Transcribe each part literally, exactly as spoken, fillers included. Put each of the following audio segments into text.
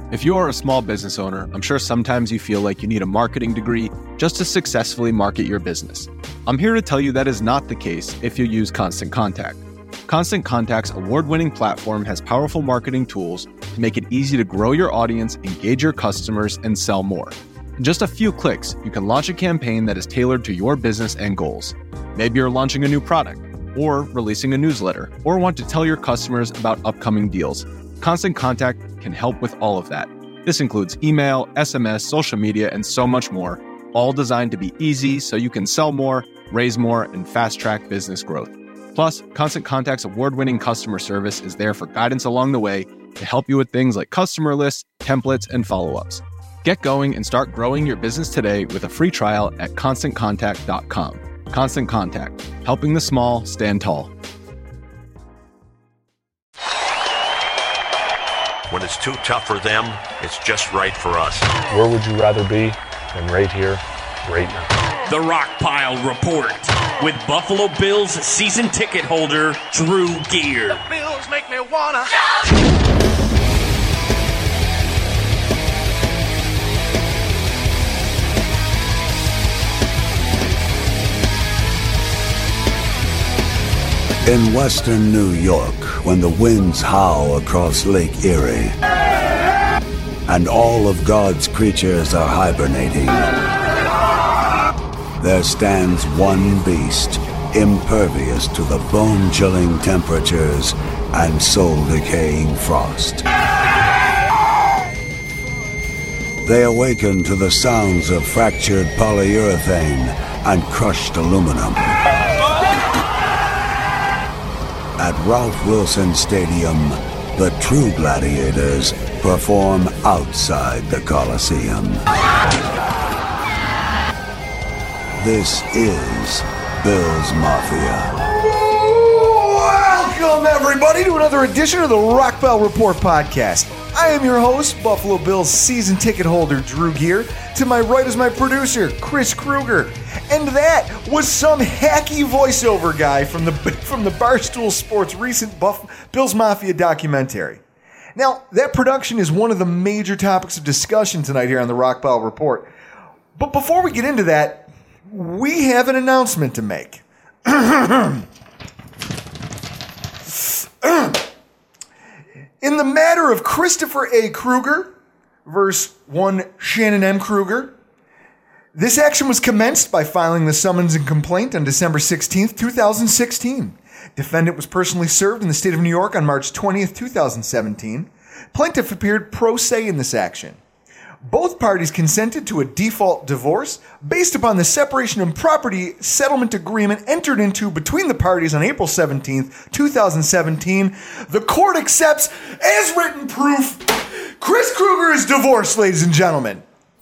If you are a small business owner, I'm sure sometimes you feel like you need a marketing degree just to successfully market your business. I'm here to tell you that is not the case if you use Constant Contact. Constant Contact's award-winning platform has powerful marketing tools to make it easy to grow your audience, engage your customers, and sell more. In just a few clicks, you can launch a campaign that is tailored to your business and goals. Maybe you're launching a new product, or releasing a newsletter, or want to tell your customers about upcoming deals. Constant Contact can help with all of that. This includes email, S M S, social media, and so much more, all designed to be easy so you can sell more, raise more, and fast-track business growth. Plus, Constant Contact's award-winning customer service is there for guidance along the way to help you with things like customer lists, templates, and follow-ups. Get going and start growing your business today with a free trial at constant contact dot com. Constant Contact, helping the small stand tall. When it's too tough for them, it's just right for us. Where would you rather be than right here, right now? The Rockpile Report with Buffalo Bills season ticket holder Drew Gear. The Bills make me wanna In western New York, when the winds howl across Lake Erie, and all of God's creatures are hibernating, there stands one beast, impervious to the bone-chilling temperatures and soul-decaying frost. They awaken to the sounds of fractured polyurethane and crushed aluminum. At Ralph Wilson Stadium, the true gladiators perform outside the Coliseum. This is Bills Mafia. Welcome, everybody, to another edition of the Rockpile Report podcast. I am your host, Buffalo Bills season ticket holder Drew Gear. To my right is my producer, Chris Kruger. And that was some hacky voiceover guy from the from the Barstool Sports recent Buff, Bills Mafia documentary. Now, that production is one of the major topics of discussion tonight here on the Rockpile Report. But before we get into that, we have an announcement to make. In the matter of Christopher A. Kruger versus one Shannon M. Kruger, this action was commenced by filing the summons and complaint on December sixteenth, twenty sixteen. Defendant was personally served in the state of New York on March twentieth, twenty seventeen. Plaintiff appeared pro se in this action. Both parties consented to a default divorce based upon the separation of property settlement agreement entered into between the parties on April seventeenth, twenty seventeen. The court accepts as written proof Chris Kruger is divorced, ladies and gentlemen.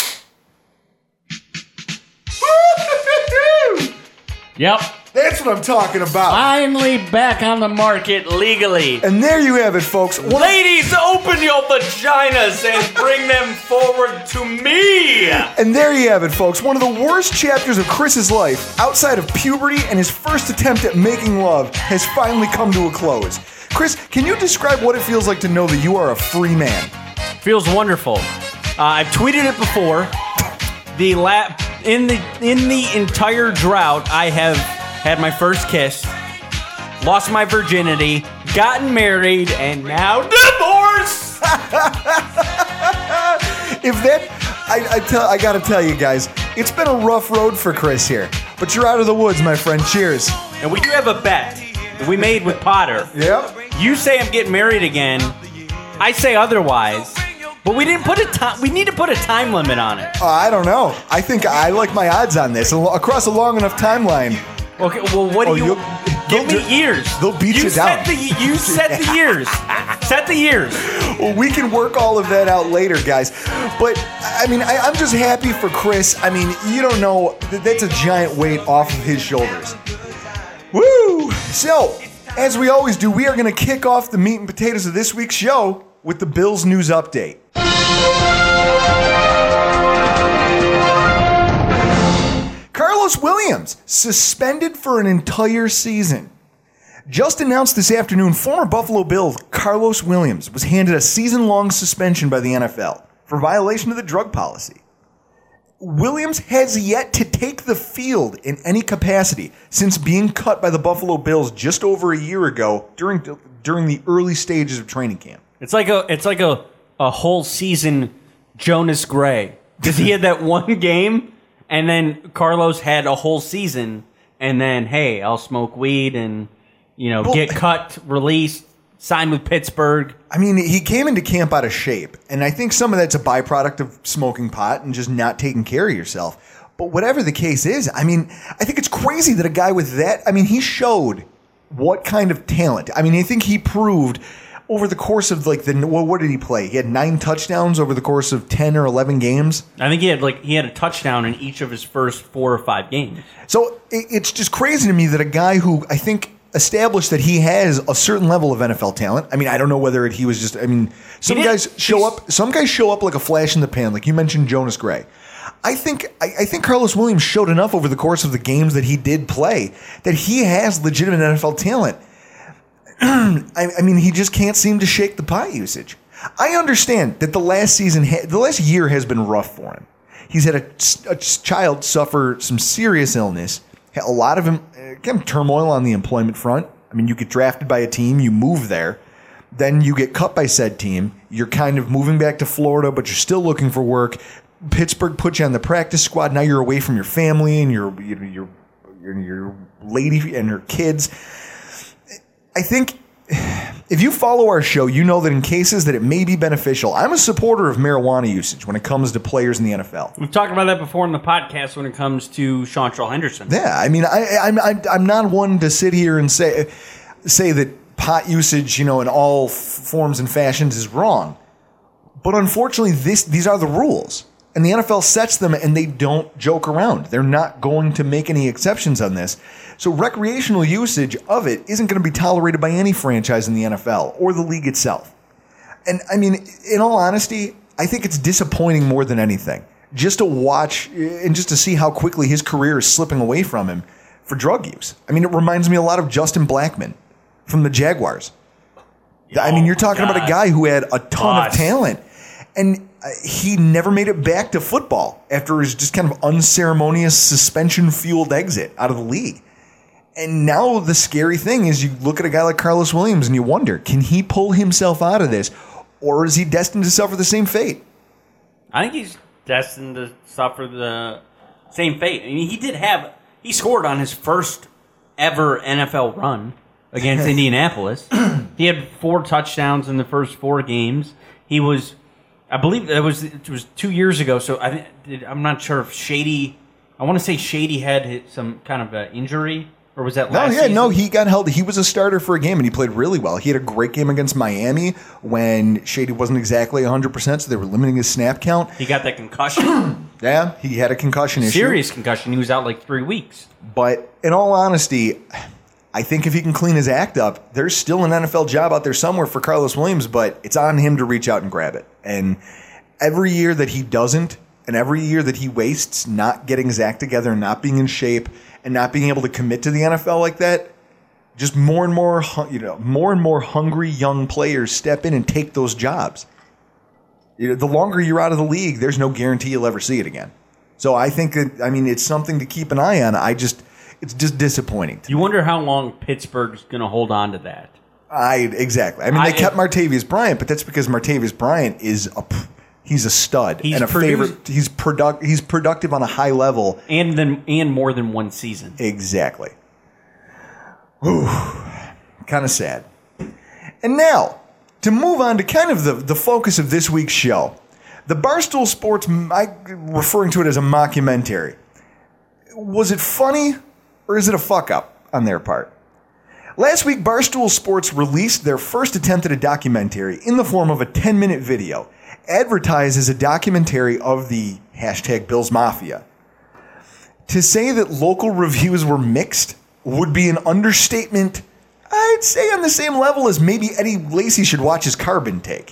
Yep. That's what I'm talking about. Finally back on the market legally. And there you have it, folks. One Ladies, open your vaginas and bring them forward to me. And there you have it, folks. One of the worst chapters of Chris's life, outside of puberty and his first attempt at making love, has finally come to a close. Chris, can you describe what it feels like to know that you are a free man? Feels wonderful. Uh, I've tweeted it before. The la- in the in the entire drought, I have had my first kiss, lost my virginity, gotten married, and now divorce. If that, I I, tell, I gotta tell you guys, it's been a rough road for Chris here, but you're out of the woods, my friend. Cheers. And we do have a bet that we made with Potter. Yep. You say I'm getting married again. I say otherwise. But we didn't put a time. We need to put a time limit on it. Uh, I don't know. I think I like my odds on this across a long enough timeline. Okay. Well, what oh, do you? Give me years. They'll beat you, you down. Set the, you set the years. Set the years. Well, we can work all of that out later, guys. But I mean, I, I'm just happy for Chris. I mean, you don't know. That's a giant weight off of his shoulders. Woo! So, as we always do, we are going to kick off the meat and potatoes of this week's show with the Bills news update. Carlos Williams suspended for an entire season. Just announced this afternoon, former Buffalo Bill Carlos Williams was handed a season-long suspension by the N F L for violation of the drug policy. Williams has yet to take the field in any capacity since being cut by the Buffalo Bills just over a year ago during during the early stages of training camp. It's like a it's like a, a whole season Jonas Gray. Because he had that one game, and then Carlos had a whole season, and then, hey, I'll smoke weed and, you know, well, get cut, released, signed with Pittsburgh. I mean, he came into camp out of shape, and I think some of that's a byproduct of smoking pot and just not taking care of yourself. But whatever the case is, I mean, I think it's crazy that a guy with that, I mean, he showed what kind of talent. I mean, I think he proved over the course of like the, well, what did he play? He had nine touchdowns over the course of ten or eleven games. I think he had like he had a touchdown in each of his first four or five games. So it's just crazy to me that a guy who I think established that he has a certain level of N F L talent. I mean, I don't know whether he was just, I mean, some guys show up, some guys show up like a flash in the pan, like you mentioned Jonas Gray. I think I, I think Carlos Williams showed enough over the course of the games that he did play that he has legitimate N F L talent. I, I mean, he just can't seem to shake the pot usage. I understand that the last season, ha- the last year has been rough for him. He's had a, a child suffer some serious illness. A lot of him, again, turmoil on the employment front. I mean, you get drafted by a team, you move there, then you get cut by said team. You're kind of moving back to Florida, but you're still looking for work. Pittsburgh put you on the practice squad. Now you're away from your family and your your your, your, your lady and her kids. I think if you follow our show, you know that in cases that it may be beneficial, I'm a supporter of marijuana usage when it comes to players in the N F L. We've talked about that before in the podcast when it comes to Chantrell Henderson. Yeah, I mean, I, I'm I'm not one to sit here and say say that pot usage, you know, in all forms and fashions is wrong. But unfortunately, this these are the rules. And the N F L sets them, and they don't joke around. They're not going to make any exceptions on this. So recreational usage of it isn't going to be tolerated by any franchise in the N F L or the league itself. And, I mean, in all honesty, I think it's disappointing more than anything. Just to watch and just to see how quickly his career is slipping away from him for drug use. I mean, it reminds me a lot of Justin Blackmon from the Jaguars. Oh, I mean, you're talking about a guy who had a ton Boss. of talent. And he never made it back to football after his just kind of unceremonious suspension-fueled exit out of the league. And now the scary thing is you look at a guy like Carlos Williams and you wonder, can he pull himself out of this, or is he destined to suffer the same fate? I think he's destined to suffer the same fate. I mean, he did have – he scored on his first ever N F L run against Indianapolis. He had four touchdowns in the first four games. He was – I believe that was it was two years ago. So I I'm not sure if Shady. I want to say Shady had some kind of an injury, or was that last? No, yeah, season? no. He got held. He was a starter for a game, and he played really well. He had a great game against Miami when Shady wasn't exactly one hundred percent, so they were limiting his snap count. He got that concussion. Yeah, he had a concussion issue. Serious concussion. He was out like three weeks. But in all honesty, I think if he can clean his act up, there's still an N F L job out there somewhere for Carlos Williams, but it's on him to reach out and grab it. And every year that he doesn't, and every year that he wastes not getting his act together and not being in shape and not being able to commit to the N F L like that, just more and more, you know, more and more hungry young players step in and take those jobs. You know, the longer you're out of the league, there's no guarantee you'll ever see it again. So I think that, I mean, it's something to keep an eye on. I just... It's just disappointing. You wonder how long Pittsburgh's going to hold on to that. I exactly. I mean, they I, kept Martavius Bryant, but that's because Martavius Bryant is a he's a stud he's and a produced, favorite. He's product. He's productive on a high level, and then and more than one season. Exactly. Ooh, kind of sad. And now to move on to kind of the the focus of this week's show, the Barstool Sports. I'm referring to it as a mockumentary. Was it funny? Or is it a fuck-up on their part? Last week, Barstool Sports released their first attempt at a documentary in the form of a ten-minute video, advertised as a documentary of the hashtag Bills Mafia. To say that local reviews were mixed would be an understatement, I'd say on the same level as maybe Eddie Lacy should watch his carb intake.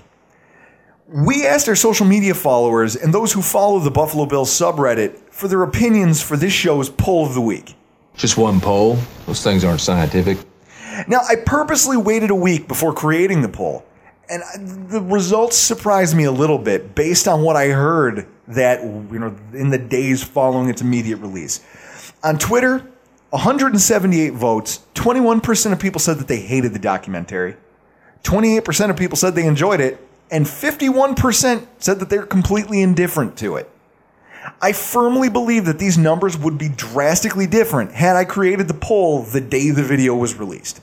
We asked our social media followers and those who follow the Buffalo Bills subreddit for their opinions for this show's poll of the week. Just one poll. Those things aren't scientific. Now, I purposely waited a week before creating the poll, and the results surprised me a little bit based on what I heard that, you know, in the days following its immediate release. On Twitter, one hundred seventy-eight votes, twenty-one percent of people said that they hated the documentary, twenty-eight percent of people said they enjoyed it, and fifty-one percent said that they're completely indifferent to it. I firmly believe that these numbers would be drastically different had I created the poll the day the video was released.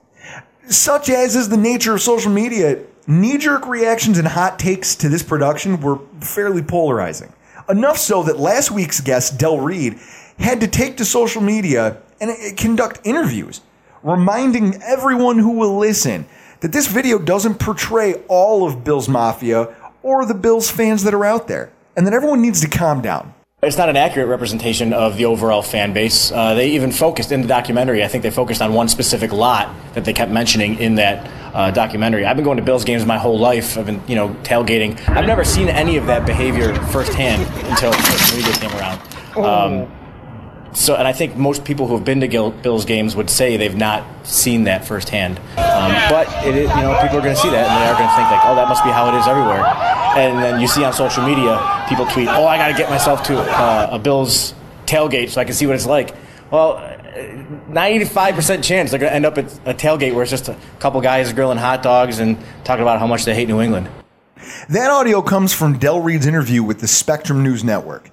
Such as is the nature of social media, knee-jerk reactions and hot takes to this production were fairly polarizing. Enough so that last week's guest, Del Reed, had to take to social media and conduct interviews, reminding everyone who will listen that this video doesn't portray all of Bills Mafia or the Bills fans that are out there, and that everyone needs to calm down. It's not an accurate representation of the overall fan base. Uh, they even focused in the documentary, I think they focused on one specific lot that they kept mentioning in that uh, documentary. I've been going to Bills games my whole life. I've been, you know, tailgating. I've never seen any of that behavior firsthand until social media came around. Um, so, and I think most people who have been to Gil- Bills games would say they've not seen that firsthand. Um, but it is, you know, people are going to see that and they are going to think like, oh, that must be how it is everywhere. And then you see on social media, people tweet, oh, I got to get myself to uh, a Bills tailgate so I can see what it's like. Well, ninety-five percent chance they're going to end up at a tailgate where it's just a couple guys grilling hot dogs and talking about how much they hate New England. That audio comes from Del Reed's interview with the Spectrum News Network.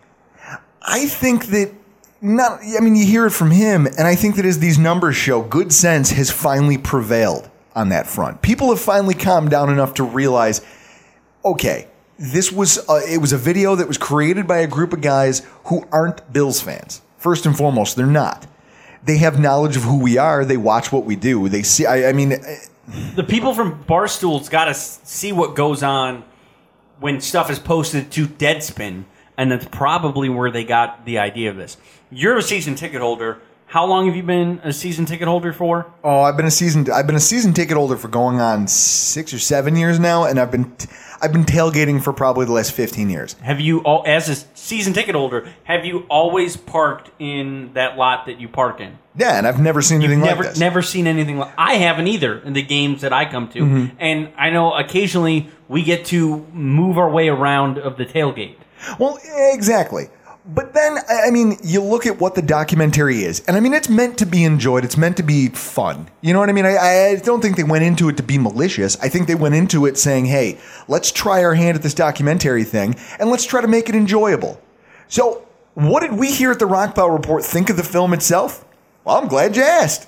I think that, not, I mean, you hear it from him, and I think that as these numbers show, good sense has finally prevailed on that front. People have finally calmed down enough to realize, okay, this was a, it was a video that was created by a group of guys who aren't Bills fans. First and foremost, they're not. They have knowledge of who we are. They watch what we do. They see. I, I mean, the people from Barstool's got to see what goes on when stuff is posted to Deadspin, and that's probably where they got the idea of this. You're a season ticket holder. How long have you been a season ticket holder for? Oh, I've been a season. I've been a season ticket holder for going on six or seven years now, and I've been I've been tailgating for probably the last fifteen years. Have you, all, as a season ticket holder, have you always parked in that lot that you parked in? Yeah, and I've never seen You've anything never, like this. Never seen anything like. I haven't either in the games that I come to, Mm-hmm. and I know occasionally we get to move our way around of the tailgate. Well, exactly. But then, I mean, you look at what the documentary is, and I mean, it's meant to be enjoyed. It's meant to be fun. You know what I mean? I, I don't think they went into it to be malicious. I think they went into it saying, hey, let's try our hand at this documentary thing, and let's try to make it enjoyable. So, what did we here at the Rockpile Report think of the film itself? Well, I'm glad you asked.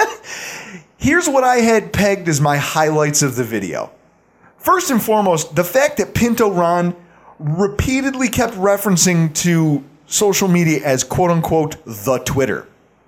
Here's what I had pegged as my highlights of the video. First and foremost, the fact that Pinto Ron repeatedly kept referencing to social media as quote-unquote the Twitter.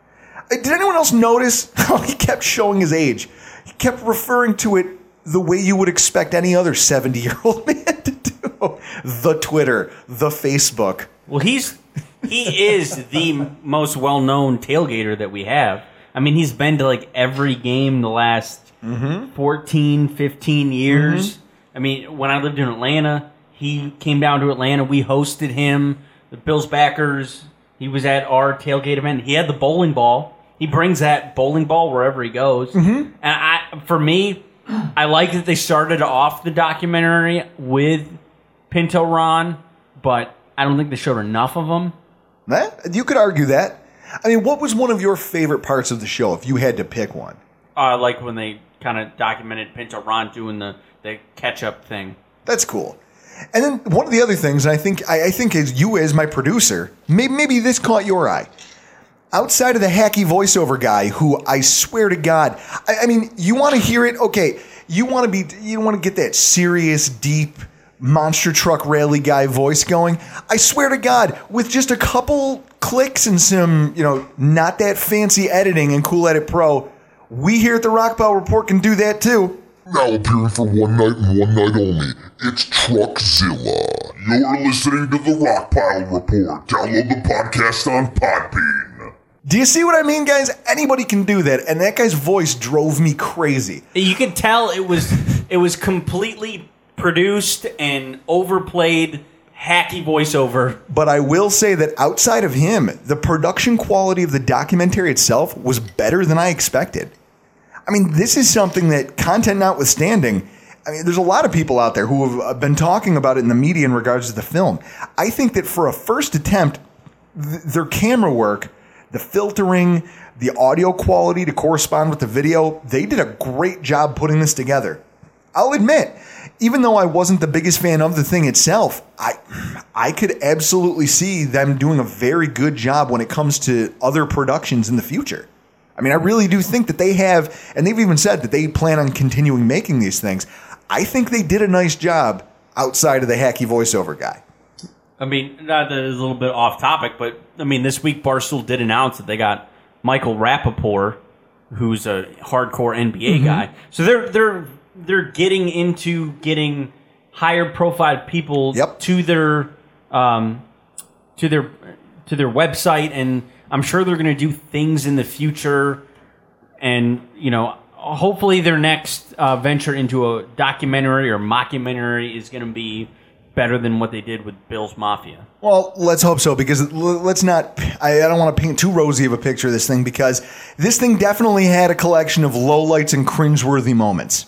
Did anyone else notice how he kept showing his age? He kept referring to it the way you would expect any other seventy-year-old man to do. The Twitter, the Facebook. Well, he's he is the most well-known tailgater that we have. I mean, he's been to like every game the last mm-hmm. fourteen, fifteen years. Mm-hmm. I mean, when I lived in Atlanta, he came down to Atlanta. We hosted him, the Bills backers. He was at our tailgate event. He had the bowling ball. He brings that bowling ball wherever he goes. Mm-hmm. And I, for me, I like that they started off the documentary with Pinto Ron, but I don't think they showed enough of him. Eh, you could argue that. I mean, what was one of your favorite parts of the show if you had to pick one? I uh, like when they kind of documented Pinto Ron doing the, the catch-up thing. That's cool. And then one of the other things, and I think I, I think as you as my producer, maybe, maybe this caught your eye. Outside of the hacky voiceover guy, who I swear to God, I, I mean, you want to hear it? Okay, you want to be, you want to get that serious, deep monster truck rally guy voice going. I swear to God, with just a couple clicks and some, you know, not that fancy editing in Cool Edit Pro, we here at the Rockpile Report can do that too. Now appearing for one night and one night only, it's Truckzilla. You're listening to the Rockpile Report. Download the podcast on Podbean. Do you see what I mean, guys? Anybody can do that, and that guy's voice drove me crazy. You could tell it was it was completely produced and overplayed, hacky voiceover. But I will say that outside of him, the production quality of the documentary itself was better than I expected. I mean, this is something that, content notwithstanding, I mean, there's a lot of people out there who have been talking about it in the media in regards to the film. I think that for a first attempt, th- their camera work, the filtering, the audio quality to correspond with the video, they did a great job putting this together. I'll admit, even though I wasn't the biggest fan of the thing itself, I I could absolutely see them doing a very good job when it comes to other productions in the future. I mean, I really do think that they have, and they've even said that they plan on continuing making these things. I think they did a nice job outside of the hacky voiceover guy. I mean, not that it's a little bit off topic, but I mean, this week Barstool did announce that they got Michael Rappaport, who's a hardcore N B A mm-hmm. guy. So they're they're they're getting into getting higher profile people yep. to their um, to their to their website, and I'm sure they're going to do things in the future. And you know, hopefully their next uh, venture into a documentary or mockumentary is going to be better than what they did with Bill's Mafia. Well, let's hope so, because let's not, I, I don't want to paint too rosy of a picture of this thing, because this thing definitely had a collection of lowlights and cringeworthy moments.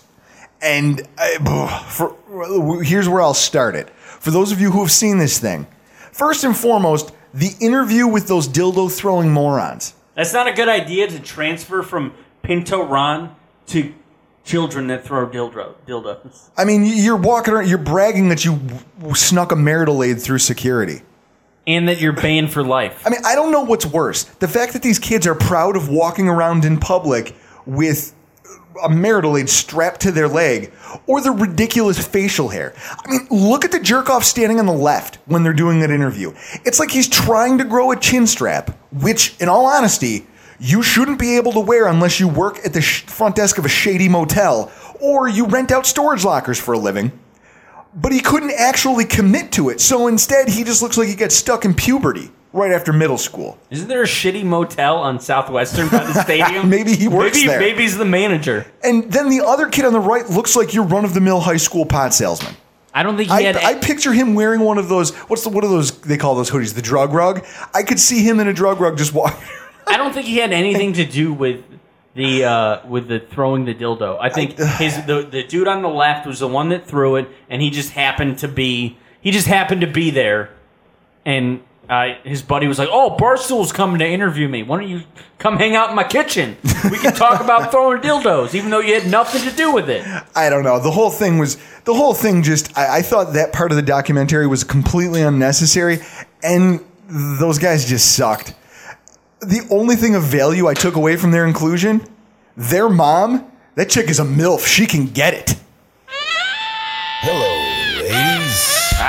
And I, for, here's where I'll start it. For those of you who have seen this thing, first and foremost, the interview with those dildo-throwing morons. That's not a good idea to transfer from Pinto Ron to children that throw dildo dildos. I mean, you're walking around, you're bragging that you snuck a marital aid through security. And that you're banned for life. I mean, I don't know what's worse. The fact that these kids are proud of walking around in public with a marital aid strapped to their leg, or the ridiculous facial hair. I mean, look at the jerk-off standing on the left when they're doing that interview. It's like he's trying to grow a chin strap, which, in all honesty, you shouldn't be able to wear unless you work at the sh- front desk of a shady motel or you rent out storage lockers for a living. But he couldn't actually commit to it, so instead he just looks like he got stuck in puberty right after middle school. Isn't there a shitty motel on Southwestern by the stadium? Maybe he works maybe, there. Maybe he's the manager. And then the other kid on the right looks like your run-of-the-mill high school pot salesman. I don't think he I, had... I picture him wearing one of those, what's the, what are those, they call those hoodies, the drug rug? I could see him in a drug rug just walking. I don't think he had anything to do with the uh, with the throwing the dildo. I think his the, the dude on the left was the one that threw it, and he just happened to be he just happened to be there, and uh, his buddy was like, "Oh, Barstool's coming to interview me. Why don't you come hang out in my kitchen? We can talk about throwing dildos, even though you had nothing to do with it." I don't know. The whole thing was the whole thing. Just I, I thought that part of the documentary was completely unnecessary, and those guys just sucked. The only thing of value I took away from their inclusion, their mom, that chick is a MILF. She can get it. Hello, ladies.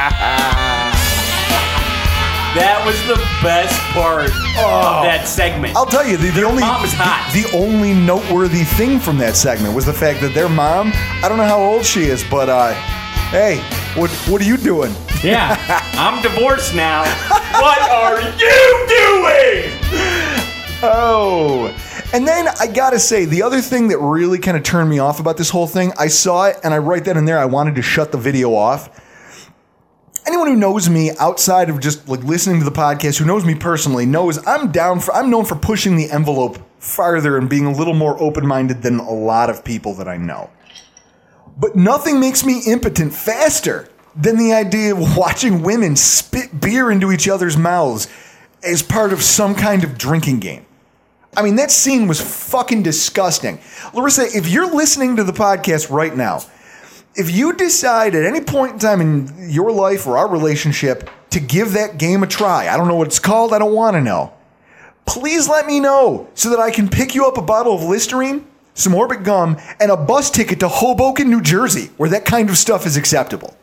That was the best part Oh. of that segment. I'll tell you, the, the only mom is hot. The, the only noteworthy thing from that segment was the fact that their mom, I don't know how old she is, but uh, hey, what what are you doing? Yeah, I'm divorced now. What are you doing? Oh, and then I gotta say, the other thing that really kind of turned me off about this whole thing, I saw it, and I right then and there, I wanted to shut the video off. Anyone who knows me outside of just like listening to the podcast, who knows me personally, knows I'm down for, I'm known for pushing the envelope farther and being a little more open-minded than a lot of people that I know. But nothing makes me impotent faster than the idea of watching women spit beer into each other's mouths as part of some kind of drinking game. I mean, that scene was fucking disgusting. Larissa, if you're listening to the podcast right now, if you decide at any point in time in your life or our relationship to give that game a try, I don't know what it's called, I don't want to know, please let me know so that I can pick you up a bottle of Listerine, some Orbit gum, and a bus ticket to Hoboken, New Jersey, where that kind of stuff is acceptable.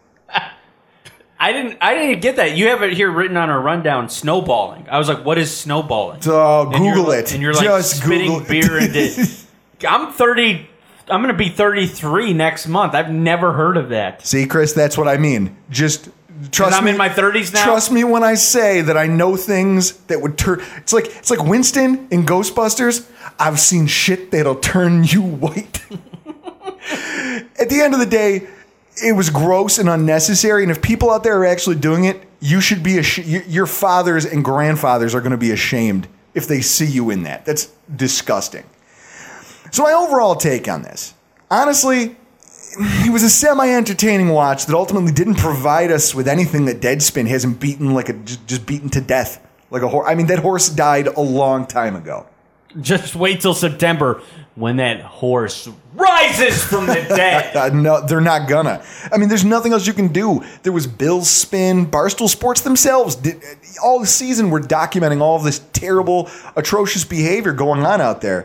I didn't. I didn't get that. You have it here written on our rundown. Snowballing. I was like, "What is snowballing?" So and Google you're, it. And you're like Just spitting Google beer into. I'm thirty. I'm going to be thirty-three next month. I've never heard of that. See, Chris, that's what I mean. Just trust I'm me. in my thirties now. Trust me when I say that I know things that would turn. It's like it's like Winston in Ghostbusters. I've seen shit that'll turn you white. At the end of the day, it was gross and unnecessary. And if people out there are actually doing it, you should be ash- your fathers and grandfathers are going to be ashamed if they see you in that. That's disgusting. So my overall take on this, honestly, it was a semi-entertaining watch that ultimately didn't provide us with anything that Deadspin hasn't beaten like a just beaten to death like a horse. I mean, that horse died a long time ago. Just wait till September when that horse rises from the dead. uh, no, they're not gonna. I mean, there's nothing else you can do. There was Bill's Spin, Barstool Sports themselves did all the season were documenting all of this terrible, atrocious behavior going on out there.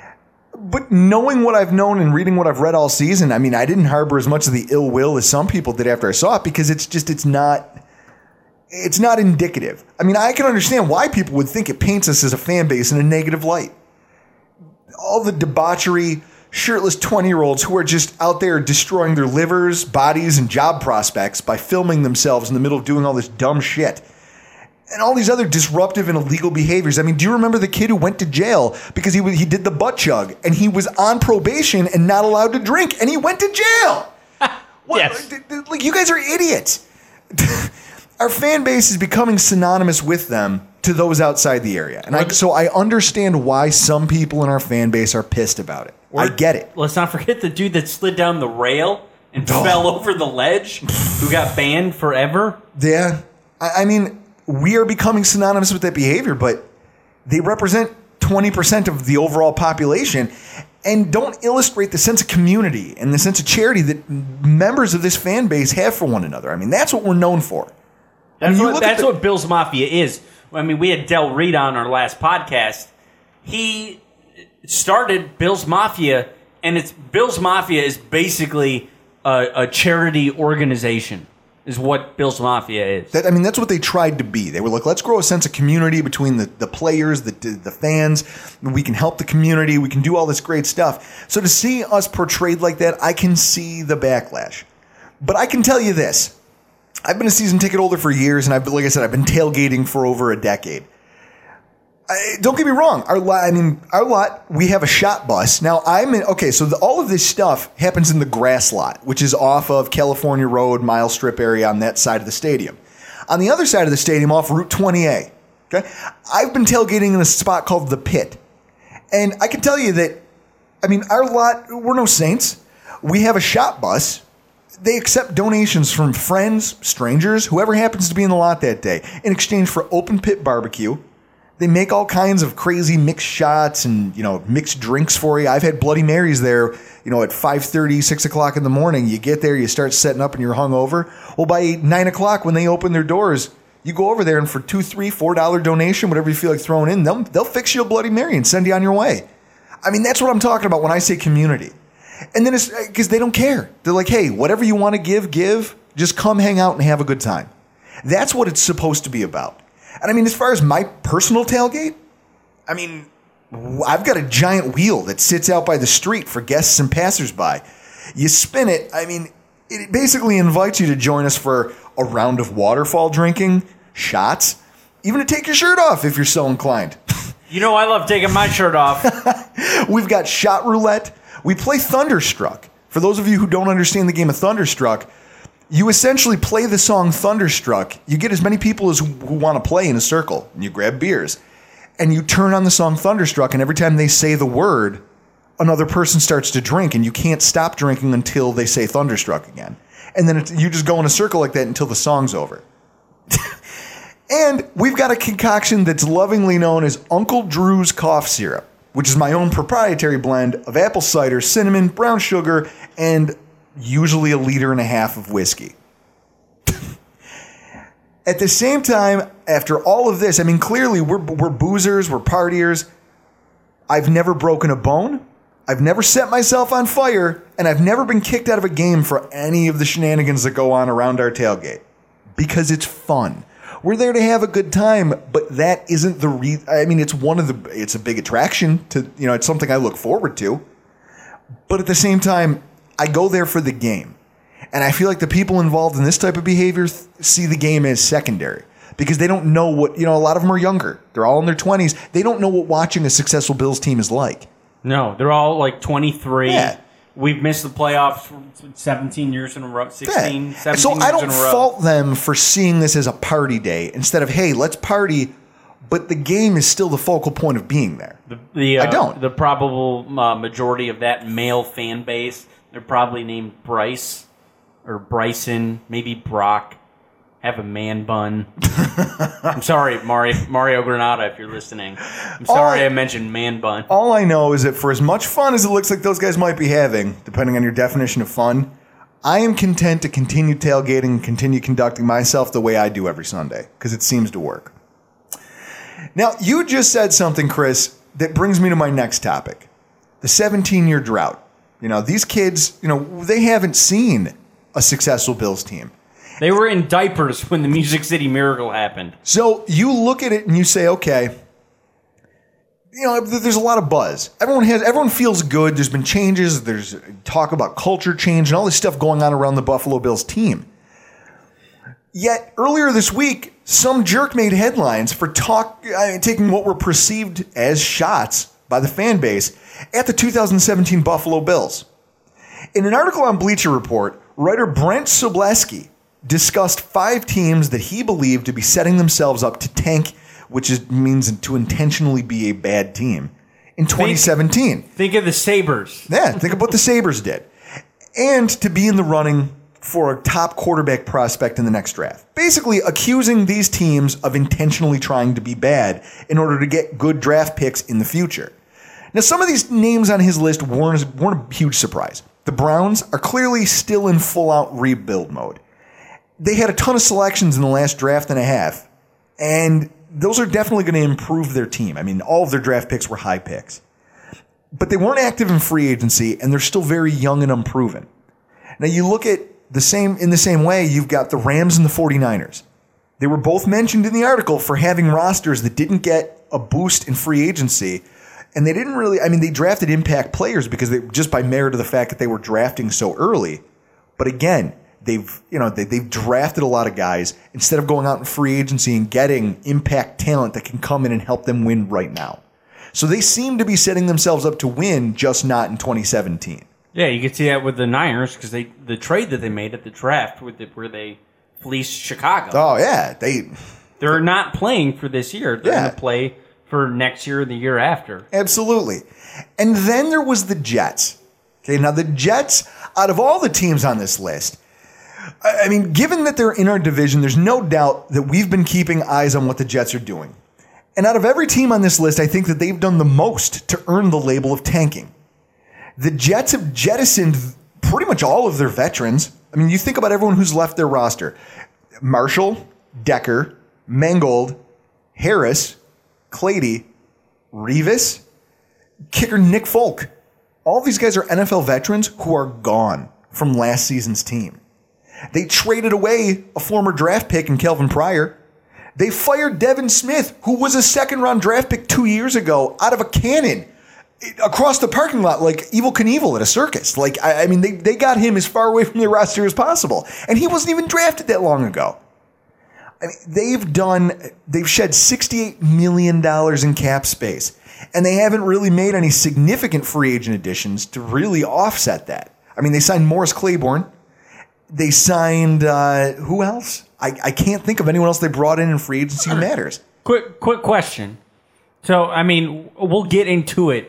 But knowing what I've known and reading what I've read all season, I mean, I didn't harbor as much of the ill will as some people did after I saw it because it's just, it's not, it's not indicative. I mean, I can understand why people would think it paints us as a fan base in a negative light. All the debauchery, shirtless twenty-year-olds who are just out there destroying their livers, bodies, and job prospects by filming themselves in the middle of doing all this dumb shit. And all these other disruptive and illegal behaviors. I mean, do you remember the kid who went to jail because he he did the butt chug and he was on probation and not allowed to drink and he went to jail? What, yes. Like, you guys are idiots. Our fan base is becoming synonymous with them to those outside the area. And I, so I understand why some people in our fan base are pissed about it. I get it. Let's not forget the dude that slid down the rail and oh. fell over the ledge who got banned forever. Yeah. I, I mean... We are becoming synonymous with that behavior, but they represent twenty percent of the overall population and don't illustrate the sense of community and the sense of charity that members of this fan base have for one another. I mean, that's what we're known for. That's, I mean, what, that's the, what Bill's Mafia is. I mean, we had Del Reed on our last podcast. He started Bill's Mafia, and it's Bill's Mafia is basically a, a charity organization. Is what Bill's Mafia is. That, I mean, that's what they tried to be. They were like, let's grow a sense of community between the, the players, the, the fans. We can help the community. We can do all this great stuff. So to see us portrayed like that, I can see the backlash. But I can tell you this. I've been a season ticket holder for years, and I've like I said, I've been tailgating for over a decade. I, don't get me wrong. Our lot, I mean, our lot, we have a shot bus. Now, I'm in, okay, so the, all of this stuff happens in the grass lot, which is off of California Road, Mile Strip area on that side of the stadium. On the other side of the stadium, off Route twenty A, okay, I've been tailgating in a spot called The Pit. And I can tell you that, I mean, our lot, we're no saints. We have a shot bus. They accept donations from friends, strangers, whoever happens to be in the lot that day, in exchange for open pit barbecue. They make all kinds of crazy mixed shots and, you know, mixed drinks for you. I've had Bloody Marys there, you know, at five thirty, six o'clock in the morning. You get there, you start setting up and you're hungover. Well, by nine o'clock when they open their doors, you go over there and for two, three, four dollar donation, whatever you feel like throwing in, they'll, they'll fix you a Bloody Mary and send you on your way. I mean, that's what I'm talking about when I say community. And then it's because they don't care. They're like, hey, whatever you want to give, give. Just come hang out and have a good time. That's what it's supposed to be about. And I mean, as far as my personal tailgate, I mean, I've got a giant wheel that sits out by the street for guests and passersby. You spin it, I mean, it basically invites you to join us for a round of waterfall drinking, shots, even to take your shirt off if you're so inclined. You know, I love taking my shirt off. We've got shot roulette. We play Thunderstruck. For those of you who don't understand the game of Thunderstruck, you essentially play the song Thunderstruck. You get as many people as who want to play in a circle, and you grab beers. And you turn on the song Thunderstruck, and every time they say the word, another person starts to drink, and you can't stop drinking until they say Thunderstruck again. And then it, you just go in a circle like that until the song's over. And we've got a concoction that's lovingly known as Uncle Drew's Cough Syrup, which is my own proprietary blend of apple cider, cinnamon, brown sugar, and usually a liter and a half of whiskey. At the same time, after all of this, I mean, clearly we're, we're boozers, we're partiers. I've never broken a bone. I've never set myself on fire, and I've never been kicked out of a game for any of the shenanigans that go on around our tailgate. Because it's fun. We're there to have a good time, but that isn't the re- I mean, it's one of the, it's a big attraction to, you know, it's something I look forward to. But at the same time, I go there for the game. And I feel like the people involved in this type of behavior th- see the game as secondary because they don't know what, you know, a lot of them are younger. They're all in their twenties. They don't know what watching a successful Bills team is like. No, they're all like twenty-three. Yeah. We've missed the playoffs for seventeen years in a row, sixteen, yeah. seventeen so years I don't in a row. fault them for seeing this as a party day instead of, hey, let's party, but the game is still the focal point of being there. The, the, uh, I don't. The probable uh, majority of that male fan base, they're probably named Bryce or Bryson, maybe Brock. Have a man bun. I'm sorry, Mario, Mario Granada, if you're listening. I'm sorry I, I mentioned man bun. All I know is that for as much fun as it looks like those guys might be having, depending on your definition of fun, I am content to continue tailgating and continue conducting myself the way I do every Sunday, because it seems to work. Now, you just said something, Chris, that brings me to my next topic. The seventeen-year drought. You know, these kids, you know, they haven't seen a successful Bills team. They were in diapers when the Music City Miracle happened. So you look at it and you say, okay, you know, there's a lot of buzz. Everyone has, everyone feels good. There's been changes. There's talk about culture change and all this stuff going on around the Buffalo Bills team. Yet earlier this week, some jerk made headlines for talk, uh, taking what were perceived as shots by the fan base at the two thousand seventeen Buffalo Bills. In an article on Bleacher Report, writer Brent Sobleski discussed five teams that he believed to be setting themselves up to tank, which is, means to intentionally be a bad team, in twenty seventeen. Think, think of the Sabres. Yeah, think of what the Sabres did. And to be in the running for a top quarterback prospect in the next draft. Basically accusing these teams of intentionally trying to be bad in order to get good draft picks in the future. Now, some of these names on his list weren't, weren't a huge surprise. The Browns are clearly still in full-out rebuild mode. They had a ton of selections in the last draft and a half, and those are definitely going to improve their team. I mean, all of their draft picks were high picks. But they weren't active in free agency, and they're still very young and unproven. Now, you look at the same in the same way, you've got the Rams and the 49ers. They were both mentioned in the article for having rosters that didn't get a boost in free agency, and they didn't really, I mean, they drafted impact players because they just by merit of the fact that they were drafting so early. But again, They've, you know, they, they've drafted a lot of guys instead of going out in free agency and getting impact talent that can come in and help them win right now. So they seem to be setting themselves up to win, just not in twenty seventeen. Yeah, you could see that with the Niners because they the trade that they made at the draft with the, where they fleeced Chicago. Oh yeah, they they're not playing for this year. They're yeah. going to play for next year or the year after. Absolutely. And then there was the Jets. Okay, now the Jets, out of all the teams on this list, I mean, given that they're in our division, there's no doubt that we've been keeping eyes on what the Jets are doing. And out of every team on this list, I think that they've done the most to earn the label of tanking. The Jets have jettisoned pretty much all of their veterans. I mean, you think about everyone who's left their roster. Marshall, Decker, Mangold, Harris, Clady, Revis, kicker Nick Folk. All these guys are N F L veterans who are gone from last season's team. They traded away a former draft pick in Kelvin Pryor. They fired Devin Smith, who was a second-round draft pick two years ago, out of a cannon across the parking lot like Evel Knievel at a circus. Like, I, I mean, they, they got him as far away from their roster as possible. And he wasn't even drafted that long ago. I mean, they've done, they've shed sixty-eight million dollars in cap space. And they haven't really made any significant free agent additions to really offset that. I mean, they signed Morris Claiborne. They signed, uh, who else? I, I can't think of anyone else they brought in in free agency who matters. Quick quick question. So, I mean, we'll get into it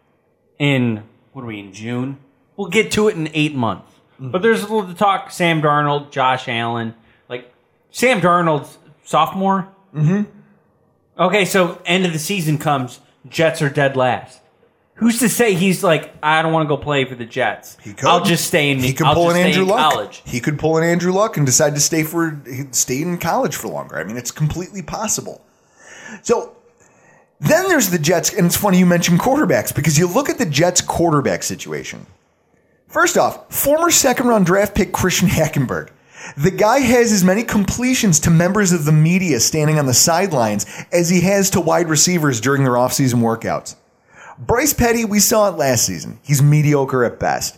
in, what are we, in June? We'll get to it in eight months. Mm-hmm. But there's a little talk, Sam Darnold, Josh Allen. Like, Sam Darnold's sophomore? Mm-hmm. Okay, so end of the season comes, Jets are dead last. Who's to say he's like, I don't want to go play for the Jets. He could. I'll just stay in. He could I'll pull just an stay Andrew in Luck. College. He could pull an Andrew Luck and decide to stay for stay in college for longer. I mean, it's completely possible. So then there's the Jets, and it's funny you mentioned quarterbacks because you look at the Jets quarterback situation. First off, former second-round draft pick Christian Hackenberg. The guy has as many completions to members of the media standing on the sidelines as he has to wide receivers during their offseason workouts. Bryce Petty, we saw it last season. He's mediocre at best.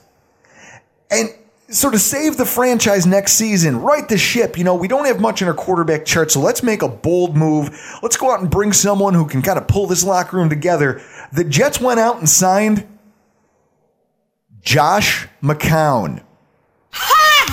And so to save the franchise next season, right the ship, you know, we don't have much in our quarterback chart, so let's make a bold move. Let's go out and bring someone who can kind of pull this locker room together. The Jets went out and signed Josh McCown.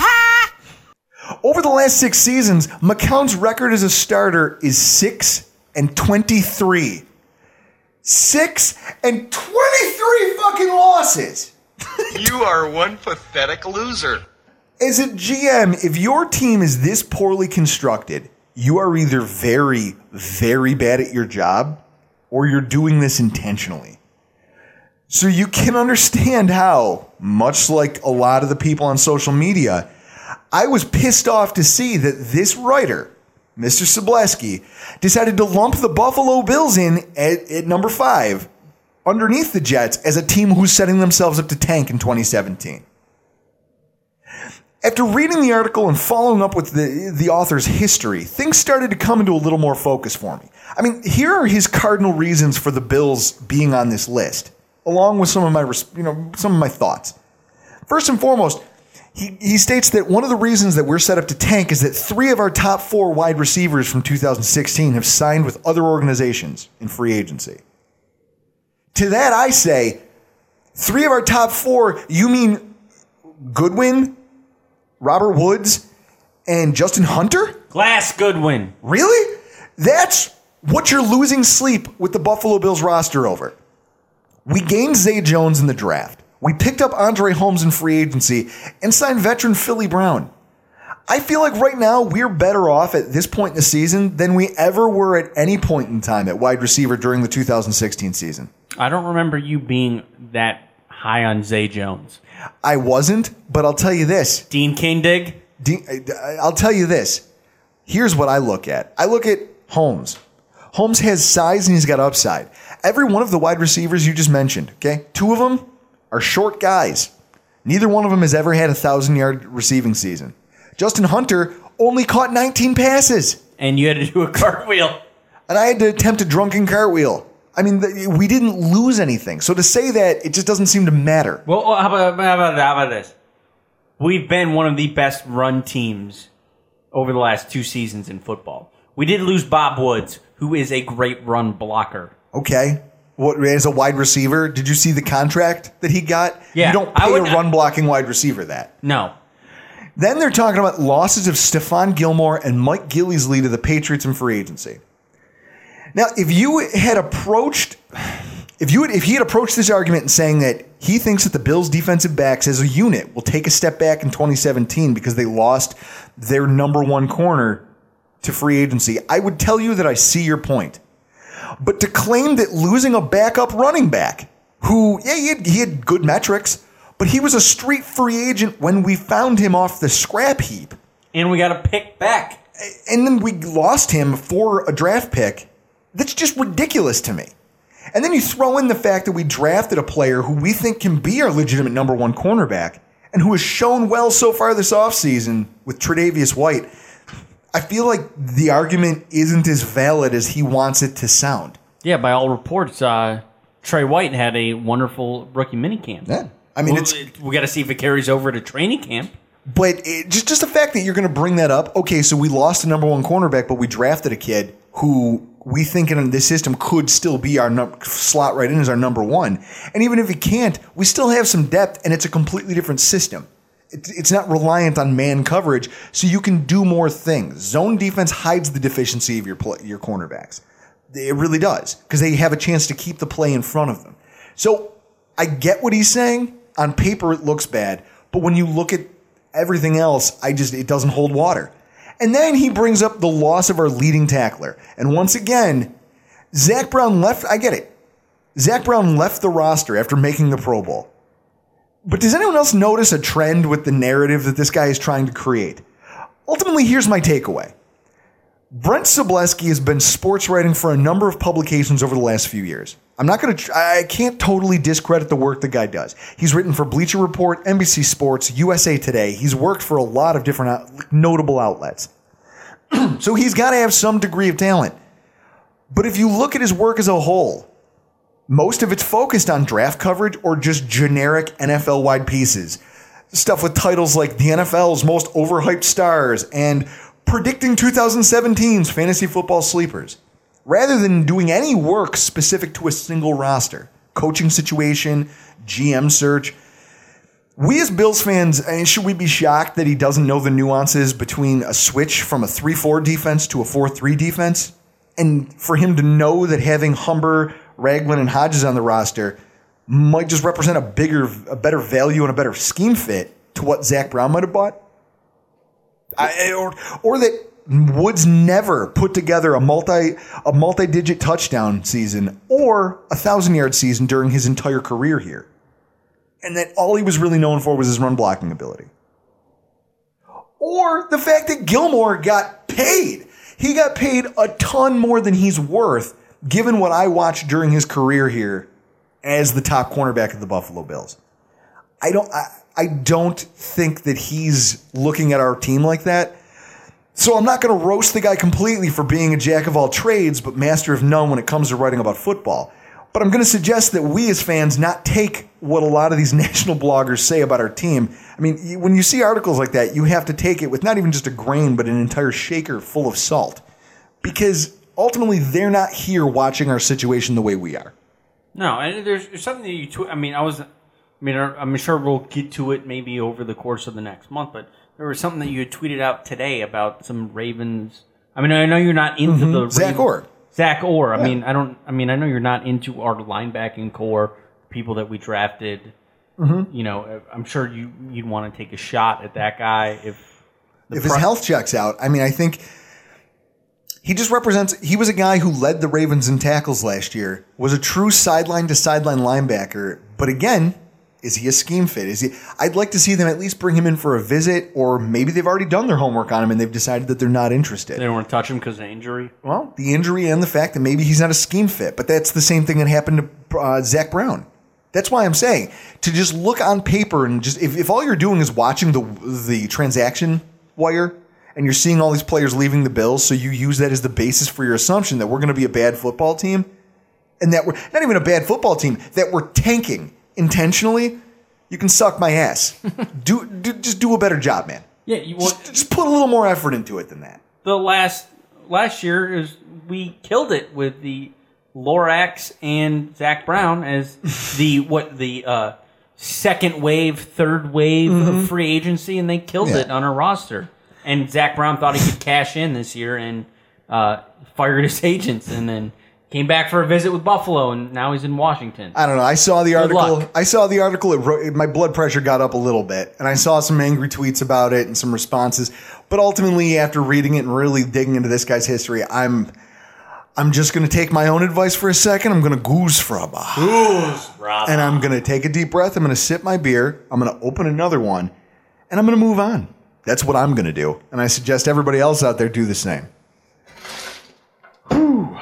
Over the last six seasons, McCown's record as a starter is six, and twenty-three. Six and twenty-three fucking losses. You are one pathetic loser. As a G M, if your team is this poorly constructed, you are either very, very bad at your job or you're doing this intentionally. So you can understand how, much like a lot of the people on social media, I was pissed off to see that this writer, Mister Sobleski, decided to lump the Buffalo Bills in at, at number five underneath the Jets as a team who's setting themselves up to tank in twenty seventeen. After reading the article and following up with the, the author's history, things started to come into a little more focus for me. I mean, here are his cardinal reasons for the Bills being on this list, along with some of my, you know, some of my thoughts. First and foremost, he, he states that one of the reasons that we're set up to tank is that three of our top four wide receivers from two thousand sixteen have signed with other organizations in free agency. To that, I say, three of our top four, you mean Goodwin, Robert Woods, and Justin Hunter? Glass Goodwin. Really? That's what you're losing sleep with the Buffalo Bills roster over. We gained Zay Jones in the draft. We picked up Andre Holmes in free agency and signed veteran Philly Brown. I feel like right now we're better off at this point in the season than we ever were at any point in time at wide receiver during the two thousand sixteen season. I don't remember you being that high on Zay Jones. I wasn't, but I'll tell you this. Dean Koendig? Dean, I'll tell you this. Here's what I look at. I look at Holmes. Holmes has size and he's got upside. Every one of the wide receivers you just mentioned, okay, two of them are short guys. Neither one of them has ever had a thousand-yard receiving season. Justin Hunter only caught nineteen passes. And you had to do a cartwheel. And I had to attempt a drunken cartwheel. I mean, we didn't lose anything. So to say that, it just doesn't seem to matter. Well, how about, how about, how about this? We've been one of the best run teams over the last two seasons in football. We did lose Bob Woods, who is a great run blocker. Okay. What, as a wide receiver, did you see the contract that he got? Yeah, you don't pay I would, a run-blocking wide receiver that. No. Then they're talking about losses of Stephon Gilmore and Mike Gillislee to the Patriots in free agency. Now, if you had approached, if you had, if he had approached this argument and saying that he thinks that the Bills' defensive backs as a unit will take a step back in twenty seventeen because they lost their number one corner to free agency, I would tell you that I see your point. But to claim that losing a backup running back, who, yeah, he had, he had good metrics, but he was a street free agent when we found him off the scrap heap. And we got a pick back. And then we lost him for a draft pick. That's just ridiculous to me. And then you throw in the fact that we drafted a player who we think can be our legitimate number one cornerback and who has shown well so far this offseason with Tre'Davious White. I feel like the argument isn't as valid as he wants it to sound. Yeah, by all reports, uh, Trey White had a wonderful rookie minicamp. Yeah. I mean, well, it's, we got to see if it carries over to training camp. But it, just, just the fact that you're going to bring that up, okay, so we lost a number one cornerback, but we drafted a kid who we think in this system could still be our num- slot right in as our number one. And even if he can't, we still have some depth, and it's a completely different system. It, it's not reliant on man coverage, so you can do more things. Zone defense hides the deficiency of your play, your cornerbacks. It really does, because they have a chance to keep the play in front of them. So I get what he's saying. On paper, it looks bad, but when you look at everything else, I just it doesn't hold water. And then he brings up the loss of our leading tackler. And once again, Zach Brown left. I get it. Zach Brown left the roster after making the Pro Bowl. But does anyone else notice a trend with the narrative that this guy is trying to create? Ultimately, here's my takeaway. Brent Sobleski has been sports writing for a number of publications over the last few years. I'm not going to, I can't totally discredit the work the guy does. He's written for Bleacher Report, N B C Sports, U S A Today. He's worked for a lot of different out, notable outlets. So he's got to have some degree of talent. But if you look at his work as a whole, most of it's focused on draft coverage or just generic N F L-wide pieces. Stuff with titles like the N F L's most overhyped stars and predicting two thousand seventeen's fantasy football sleepers, rather than doing any work specific to a single roster, coaching situation, G M search. We as Bills fans, I mean, should we be shocked that he doesn't know the nuances between a switch from a three four defense to a four three defense? And for him to know that having Humber, Ragland, and Hodges on the roster might just represent a bigger, a better value and a better scheme fit to what Zach Brown might have bought. I, or, or that Woods never put together a multi a multi-digit touchdown season or a thousand-yard season during his entire career here. And that all he was really known for was his run blocking ability. Or the fact that Gilmore got paid. He got paid a ton more than he's worth, given what I watched during his career here as the top cornerback of the Buffalo Bills. I don't I, I don't think that he's looking at our team like that. So I'm not going to roast the guy completely for being a jack of all trades, but master of none when it comes to writing about football. But I'm going to suggest that we as fans not take what a lot of these national bloggers say about our team. I mean, when you see articles like that, you have to take it with not even just a grain, but an entire shaker full of salt. Because ultimately, they're not here watching our situation the way we are. No, and there's, there's something that you tweet. I mean, I was, I mean, I'm sure we'll get to it maybe over the course of the next month, but there was something that you had tweeted out today about some Ravens. I mean, I know you're not into mm-hmm. the Zach Ravens. Orr. Zach Orr. I yeah. mean, I don't. I mean, I know you're not into our linebacking core, people that we drafted. Mm-hmm. You know, I'm sure you you'd want to take a shot at that guy if if his pro- health checks out. I mean, I think he just represents. He was a guy who led the Ravens in tackles last year. Was a true sideline to sideline linebacker. But again, is he a scheme fit? Is he? I'd like to see them at least bring him in for a visit, or maybe they've already done their homework on him and they've decided that they're not interested. They don't want to touch him because of injury. Well, the injury and the fact that maybe he's not a scheme fit, but that's the same thing that happened to uh, Zach Brown. That's why I'm saying to just look on paper and just if, if all you're doing is watching the the transaction wire and you're seeing all these players leaving the Bills, so you use that as the basis for your assumption that we're going to be a bad football team, and that we're not even a bad football team, that we're tanking intentionally. You can suck my ass. do, do just do a better job, man. Yeah, you want, just, just put a little more effort into it than that. The last last year is we killed it with the Lorax and Zach Brown as the what the uh, second wave, third wave mm-hmm. of free agency, and they killed yeah. it on our roster. And Zach Brown thought he could cash in this year and uh, fired his agents, and then came back for a visit with Buffalo, and now he's in Washington. I don't know. I saw the article. I saw the article. It wrote, my blood pressure got up a little bit, and I saw some angry tweets about it and some responses. But ultimately, after reading it and really digging into this guy's history, I'm I'm just going to take my own advice for a second. I'm going to goose fraba. Goose fraba. And I'm going to take a deep breath. I'm going to sip my beer. I'm going to open another one, and I'm going to move on. That's what I'm going to do. And I suggest everybody else out there do the same. Whew.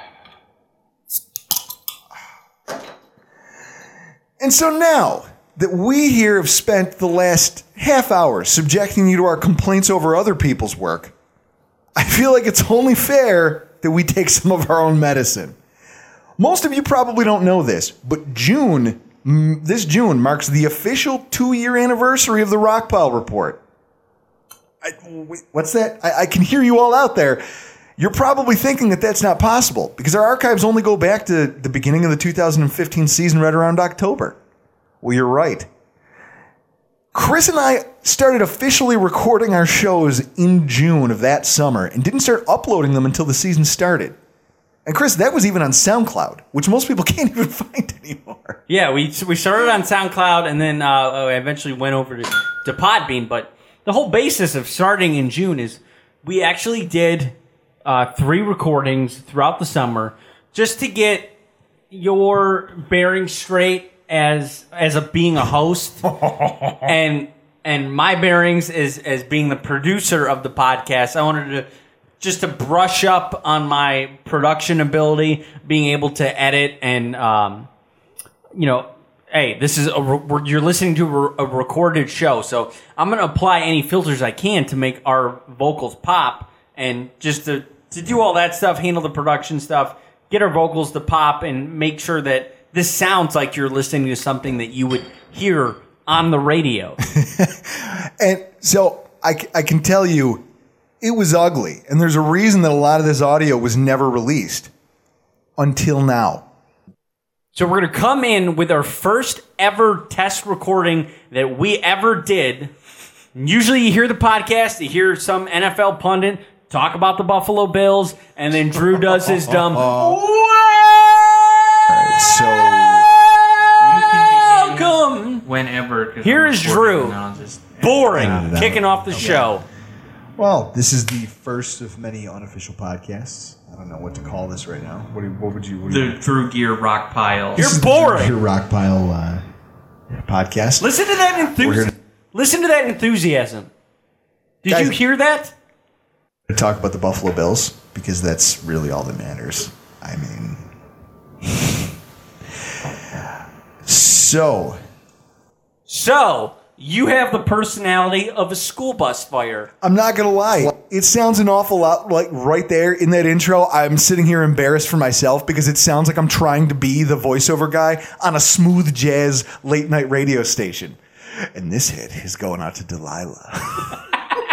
And so now that we here have spent the last half hour subjecting you to our complaints over other people's work, I feel like it's only fair that we take some of our own medicine. Most of you probably don't know this, but June, this June marks the official two-year anniversary of the Rockpile Report. I, wait, what's that? I, I can hear you all out there. You're probably thinking that that's not possible because our archives only go back to the beginning of the two thousand fifteen season right around October. Well, you're right. Chris and I started officially recording our shows in June of that summer and didn't start uploading them until the season started. And Chris, that was even on SoundCloud, which most people can't even find anymore. Yeah, we we started on SoundCloud and then uh, I eventually went over to, to Podbean. But the whole basis of starting in June is we actually did uh, three recordings throughout the summer just to get your bearings straight as as a being a host and and my bearings as as being the producer of the podcast. I wanted to just to brush up on my production ability, being able to edit and um, you know, hey, this is a re- you're listening to a, a recorded show, so I'm going to apply any filters I can to make our vocals pop and just to to do all that stuff, handle the production stuff, get our vocals to pop and make sure that this sounds like you're listening to something that you would hear on the radio. And so I, I can tell you it was ugly. And there's a reason that a lot of this audio was never released until now. So we're going to come in with our first ever test recording that we ever did. Usually you hear the podcast, you hear some N F L pundit talk about the Buffalo Bills, and then Drew does his dumb. All So welcome whenever. Here is Drew, boring, kicking off the show. Well, this is the first of many unofficial podcasts. I don't know what to call this right now. What, do you, what would you? What The do you, Drew Gear Rock Pile. This is the Drew Gear Rock Pile uh, podcast. Listen to that enthusiasm. Listen to that enthusiasm. Did Guys, you hear that? To talk about the Buffalo Bills because that's really all that matters. I mean, so, so you have the personality of a school bus fire. I'm not gonna lie. It sounds an awful lot like right there in that intro. I'm sitting here embarrassed for myself because it sounds like I'm trying to be the voiceover guy on a smooth jazz late night radio station. And this hit is going out to Delilah.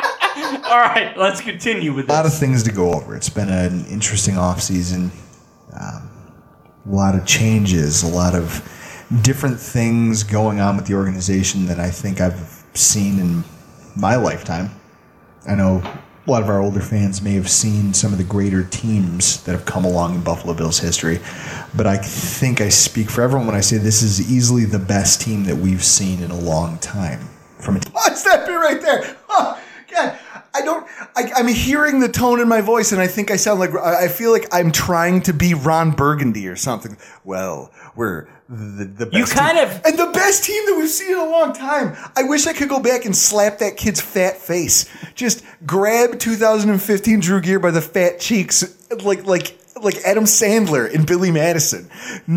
All right, let's continue with A lot this. of things to go over. It's been an interesting offseason. Um, a lot of changes, a lot of different things going on with the organization that I think I've seen in my lifetime. I know a lot of our older fans may have seen some of the greater teams that have come along in Buffalo Bills history, but I think I speak for everyone when I say this is easily the best team that we've seen in a long time. From a Watch that bit right there. Oh, God. I don't. I, I'm hearing the tone in my voice, and I think I sound like. I feel like I'm trying to be Ron Burgundy or something. Well, we're the, the best. You kind team, of and the best team that we've seen in a long time. I wish I could go back and slap that kid's fat face. Just grab two thousand fifteen Drew Gear by the fat cheeks, like like like Adam Sandler and Billy Madison.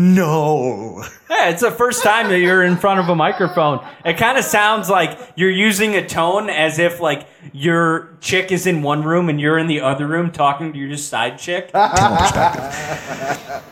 No. Yeah, it's the first time that you're in front of a microphone. It kind of sounds like you're using a tone as if like your chick is in one room and you're in the other room talking to your just side chick. Tell perspective.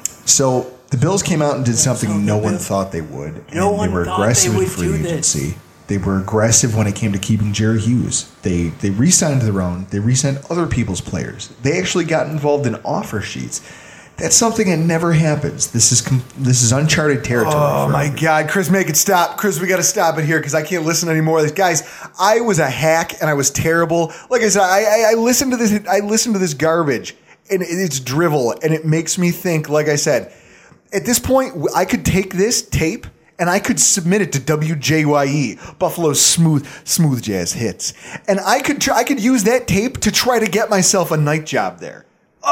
So the Bills came out and did something no one thought they would. And No one they were thought aggressive they in would free do this. agency. They were aggressive when it came to keeping Jerry Hughes. They they re-signed their own. They re-signed other people's players. They actually got involved in offer sheets. That's something that never happens. This is com- this is uncharted territory. Oh my God, Chris, make it stop. Chris, we got to stop it here because I can't listen anymore. This guys, I was a hack and I was terrible. Like I said, I, I, I listened to this. I listened to this garbage and it's drivel and it makes me think. Like I said, at this point, I could take this tape and I could submit it to W J Y E, Buffalo's smooth smooth jazz hits, and I could try, I could use that tape to try to get myself a night job there.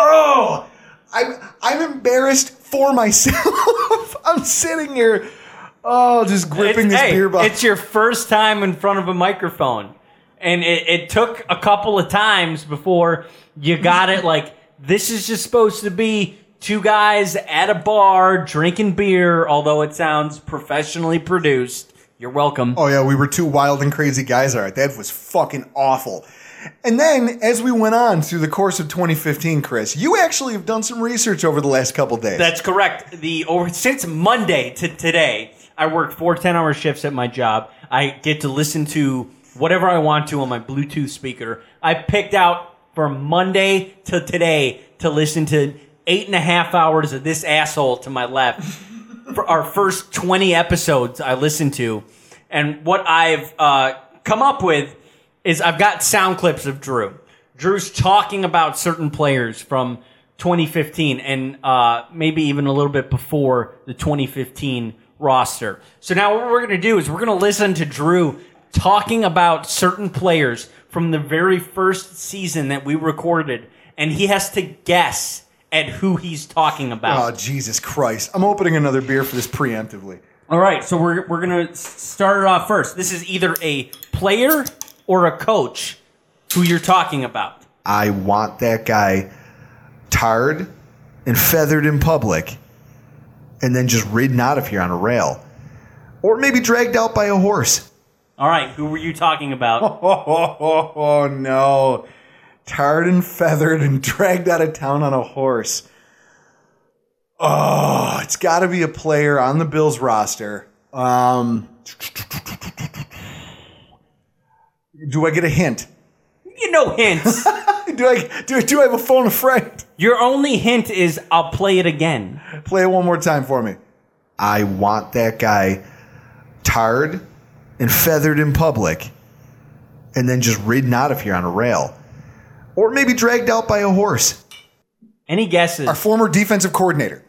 Oh. I'm I'm embarrassed for myself. I'm sitting here, oh, just gripping It's- this hey, beer bottle. It's your first time in front of a microphone. And it, it took a couple of times before you got it. Like, this is just supposed to be two guys at a bar drinking beer, although it sounds professionally produced. You're welcome. Oh, yeah, we were two wild and crazy guys. All right, that was fucking awful. And then, as we went on through the course of twenty fifteen, Chris, you actually have done some research over the last couple days. That's correct. The over since Monday to today, I work four ten-hour shifts at my job. I get to listen to whatever I want to on my Bluetooth speaker. I picked out from Monday to today to listen to eight and a half hours of this asshole to my left. For our first twenty episodes I listened to. And what I've uh, come up with is I've got sound clips of Drew. Drew's talking about certain players from twenty fifteen and uh, maybe even a little bit before the twenty fifteen roster. So now what we're going to do is we're going to listen to Drew talking about certain players from the very first season that we recorded, and he has to guess at who he's talking about. Oh, Jesus Christ. I'm opening another beer for this preemptively. All right, so we're we're going to start it off first. This is either a player or a coach who you're talking about. I want that guy tarred and feathered in public and then just ridden out of here on a rail. Or maybe dragged out by a horse. All right, who were you talking about? Oh, oh, oh, oh no. Tarred and feathered and dragged out of town on a horse. Oh, it's got to be a player on the Bills roster. Um, do I get a hint? You know hints. do I do, do I have a phone a friend? Your only hint is I'll play it again. Play it one more time for me. I want that guy tarred and feathered in public and then just ridden out of here on a rail. Or maybe dragged out by a horse. Any guesses? Our former defensive coordinator.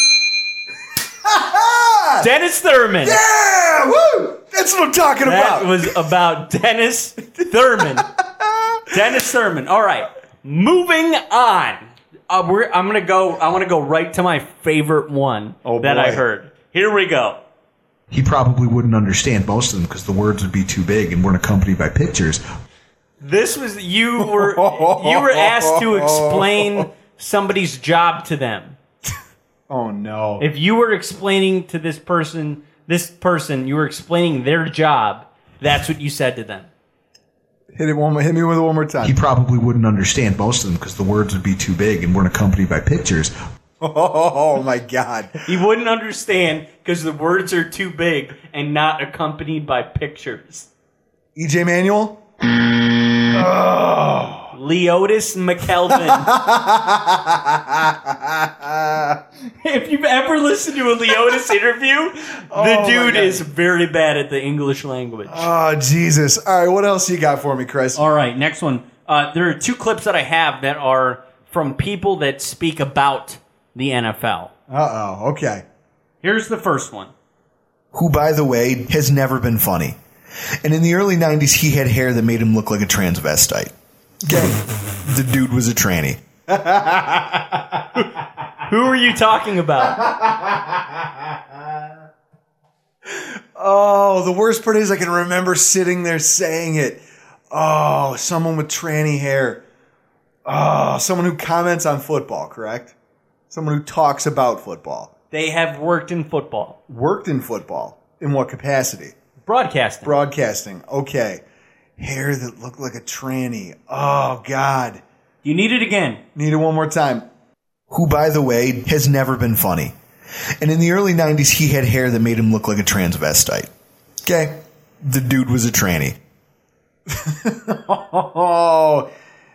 Dennis Thurman. Yeah! Woo! That's what I'm talking that about. That was about Dennis Thurman. Dennis Thurman. All right. Moving on. Uh, we're, I'm gonna go. I want to go right to my favorite one oh, that boy. I heard. Here we go. He probably wouldn't understand most of them because the words would be too big and weren't accompanied by pictures. This was you were you were asked to explain somebody's job to them. Oh no! If you were explaining to this person, this person, you were explaining their job. That's what you said to them. Hit it one. Hit me with it one more time. He probably wouldn't understand most of them because the words would be too big and weren't accompanied by pictures. Oh my God! He wouldn't understand because the words are too big and not accompanied by pictures. E J Manuel. Oh. Leotis McKelvin. If you've ever listened to a Leotis interview, the oh dude is very bad at the English language. Oh, Jesus. All right, what else you got for me, Chris? All right, next one. Uh, there are two clips that I have that are from people that speak about the N F L. Uh-oh, okay. Here's the first one. Who, by the way, has never been funny. And in the early nineties, he had hair that made him look like a transvestite. Okay. The dude was a tranny. Who are you talking about? Oh, the worst part is I can remember sitting there saying it. Oh, someone with tranny hair. Oh, someone who comments on football, correct? Someone who talks about football. They have worked in football. Worked in football. In what capacity? Broadcasting. Broadcasting. Okay. Hair that looked like a tranny. Oh, God. You need it again. Need it one more time. Who, by the way, has never been funny. And in the early nineties, he had hair that made him look like a transvestite. Okay. The dude was a tranny. Oh.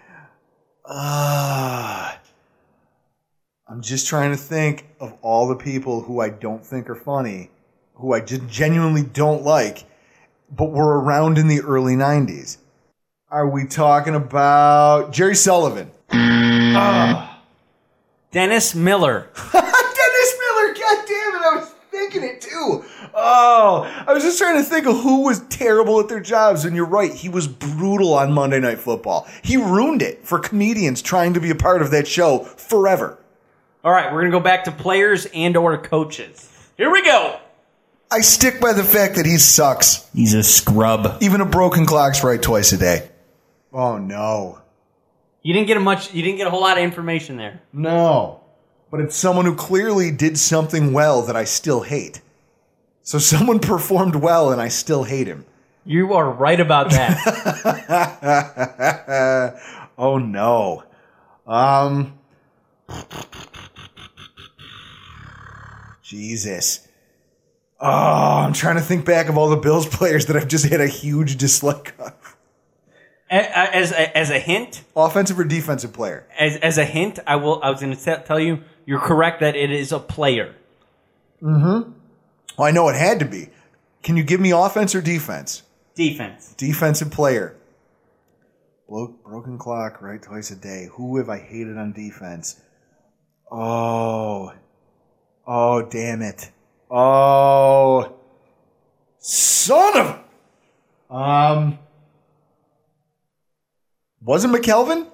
Uh, I'm just trying to think of all the people who I don't think are funny, who I just genuinely don't like, but were around in the early nineties. Are we talking about Jerry Sullivan? Uh, Dennis Miller. Dennis Miller, god damn it, I was thinking it too. Oh, I was just trying to think of who was terrible at their jobs, and you're right, he was brutal on Monday Night Football. He ruined it for comedians trying to be a part of that show forever. All right, we're going to go back to players and or coaches. Here we go. I stick by the fact that he sucks. He's a scrub. Even a broken clock's right twice a day. Oh, no. You didn't get a much. You didn't get a whole lot of information there. No. But it's someone who clearly did something well that I still hate. So someone performed well and I still hate him. You are right about that. Oh, no. Um. Jesus. Oh, I'm trying to think back of all the Bills players that I've just had a huge dislike of. As a, as a hint, offensive or defensive player. As as a hint, I will. I was going to tell you, you're correct that it is a player. Mm-hmm. Well, I know it had to be. Can you give me offense or defense? Defense. Defensive player. Broken clock, right? Twice a day. Who have I hated on defense? Oh. Oh, damn it. Oh. Son of... Um... Wasn't McKelvin?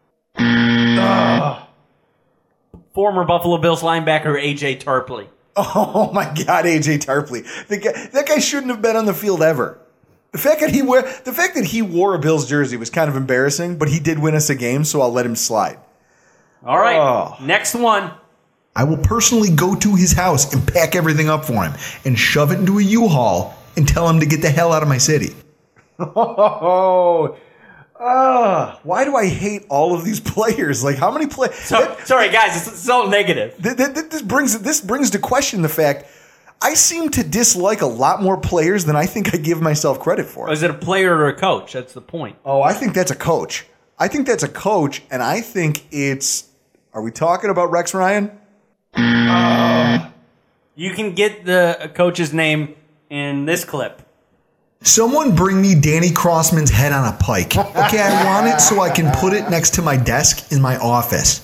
uh, Former Buffalo Bills linebacker A J Tarpley. Oh my God, A J Tarpley. The guy, that guy shouldn't have been on the field ever. The fact that he wear, the fact that he wore a Bills jersey was kind of embarrassing, but he did win us a game, so I'll let him slide. All right, oh. Next one. I will personally go to his house and pack everything up for him and shove it into a U-Haul and tell him to get the hell out of my city. Oh. Uh, why do I hate all of these players? Like, how many players? So, sorry, guys, it's, it's all negative. Th- th- th- this brings this brings to question the fact I seem to dislike a lot more players than I think I give myself credit for. Is it a player or a coach? That's the point. Oh, I think that's a coach. I think that's a coach, and I think it's. Are we talking about Rex Ryan? Uh, you can get the coach's name in this clip. Someone bring me Danny Crossman's head on a pike. Okay, I want it so I can put it next to my desk in my office.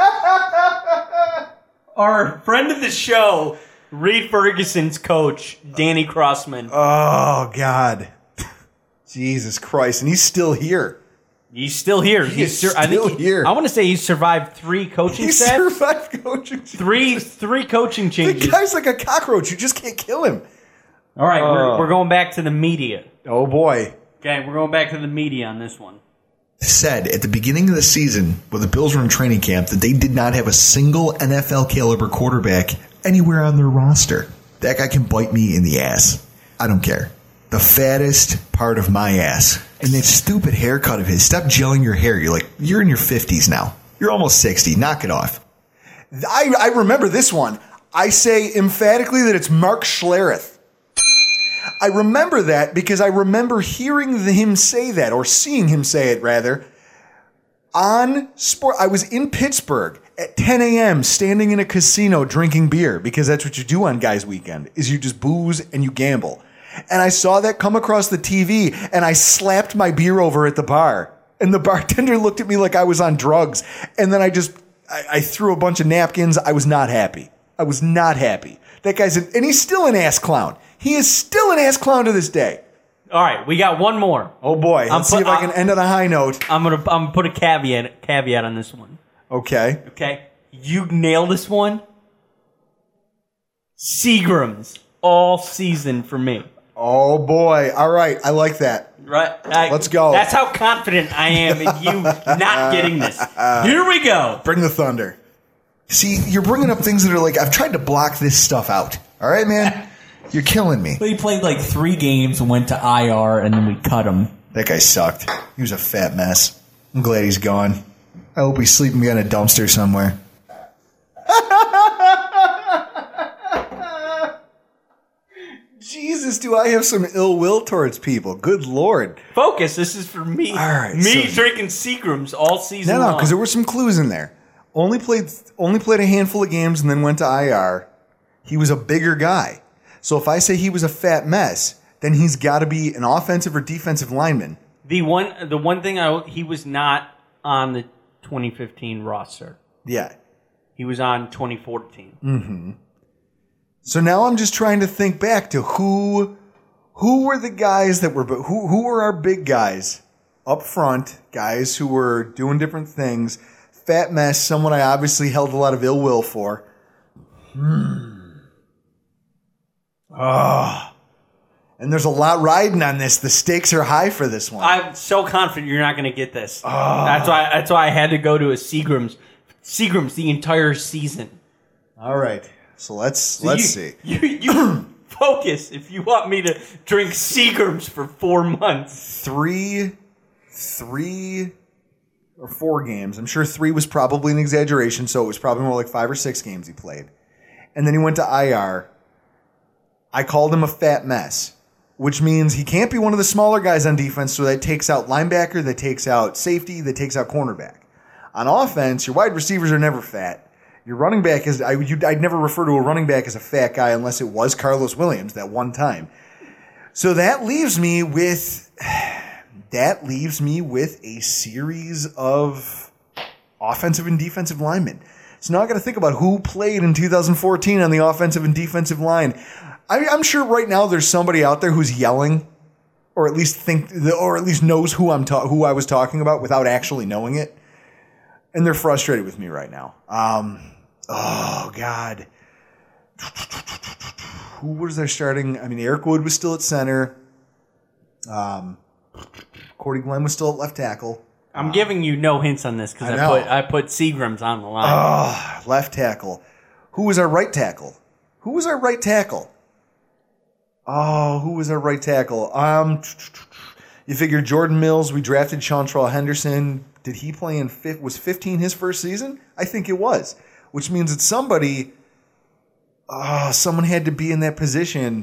Our friend of the show, Reed Ferguson's coach, Danny Crossman. Oh, God. Jesus Christ. And he's still here. He's still here. He He's is sur- I think still he- here. I want to say he's survived three coaching He staffs. survived coaching Three, three coaching The changes. guy's like a cockroach. You just can't kill him. All right, Oh. we're, we're going back to the media. Oh, boy. Okay, we're going back to the media on this one. Said at the beginning of the season, when the Bills were in training camp, that they did not have a single N F L caliber quarterback anywhere on their roster. That guy can bite me in the ass. I don't care. The fattest part of my ass. And that stupid haircut of his. Stop gelling your hair. You're like, you're in your fifties now. You're almost sixty. Knock it off. I, I remember this one. I say emphatically that it's Mark Schlereth. I remember that because I remember hearing him say that, or seeing him say it rather, on sport. I was in Pittsburgh at ten a.m. standing in a casino drinking beer, because that's what you do on Guys Weekend, is you just booze and you gamble. And I saw that come across the T V, and I slapped my beer over at the bar. And the bartender looked at me like I was on drugs. And then I just, I, I threw a bunch of napkins. I was not happy. I was not happy. That guy's, an, and he's still an ass clown. He is still an ass clown to this day. All right, we got one more. Oh boy, let's I'm see put- if I can I'm- end on a high note. I'm gonna I'm gonna put a caveat caveat on this one. Okay. Okay, you nail this one. Seagrams all season for me. Oh boy. All right, I like that. Right. I- Let's go. That's how confident I am in you not getting this. Here we go. Bring the thunder. See, you're bringing up things that are like, I've tried to block this stuff out. All right, man? You're killing me. But he played like three games and went to I R, and then we cut him. That guy sucked. He was a fat mess. I'm glad he's gone. I hope he's sleeping behind a dumpster somewhere. Jesus, do I have some ill will towards people? Good Lord. Focus. This is for me. All right, Me so- drinking Seagrams all season No, no, long. because there were some clues in there. Only played only played a handful of games and then went to I R. He was a bigger guy. So if I say he was a fat mess, then he's got to be an offensive or defensive lineman. The one, the one thing I he was not on the twenty fifteen roster. Yeah. He was on twenty fourteen. Mm-hmm. So now I'm just trying to think back to who who were the guys that were who who were our big guys up front, guys who were doing different things. Fat mess, someone I obviously held a lot of ill will for. Hmm. Oh. And there's a lot riding on this. The stakes are high for this one. I'm so confident you're not going to get this. That's why. That's why I had to go to a Seagrams. Seagrams the entire season. All right. So let's So let's you, see. You, you focus if you want me to drink Seagrams for four months. Three, three or four games. I'm sure three was probably an exaggeration, so it was probably more like five or six games he played. And then he went to I R. I called him a fat mess, which means he can't be one of the smaller guys on defense, so that takes out linebacker, that takes out safety, that takes out cornerback. On offense, your wide receivers are never fat. Your running back is, I, you, I'd never refer to a running back as a fat guy unless it was Carlos Williams that one time. So that leaves me with, that leaves me with a series of offensive and defensive linemen. So now I got to think about who played in two thousand fourteen on the offensive and defensive line. I, I'm sure right now there's somebody out there who's yelling, or at least think, or at least knows who I'm ta- who I was talking about without actually knowing it, and they're frustrated with me right now. Um, oh God, who was there starting? I mean, Eric Wood was still at center. Um, Cordy Glenn was still at left tackle. I'm giving you no hints on this because I I, know. put I put Seagrams on the line. Oh, left tackle. Who was our right tackle? Who was our right tackle? Oh, who was our right tackle? Um, you figure Jordan Mills. We drafted Chantrell Henderson. Did he play in fifth? Was fifteen his first season? I think it was. Which means that somebody, oh, someone had to be in that position.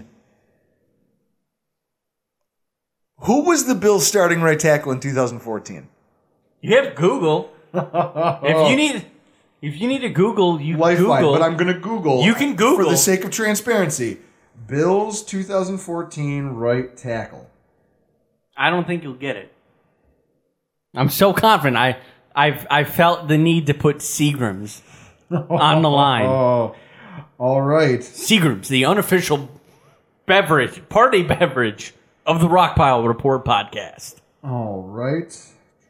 Who was the Bills' starting right tackle in two thousand fourteen? You have Google. If you need, if you need to Google, you Lifeline, Google. but I'm going to Google. You can Google for the sake of transparency. Bills two thousand fourteen right tackle. I don't think you'll get it. I'm so confident. I, I've, I felt the need to put Seagram's on the line. Oh, all right. Seagram's, the unofficial beverage, party beverage of the Rockpile Report podcast. All right.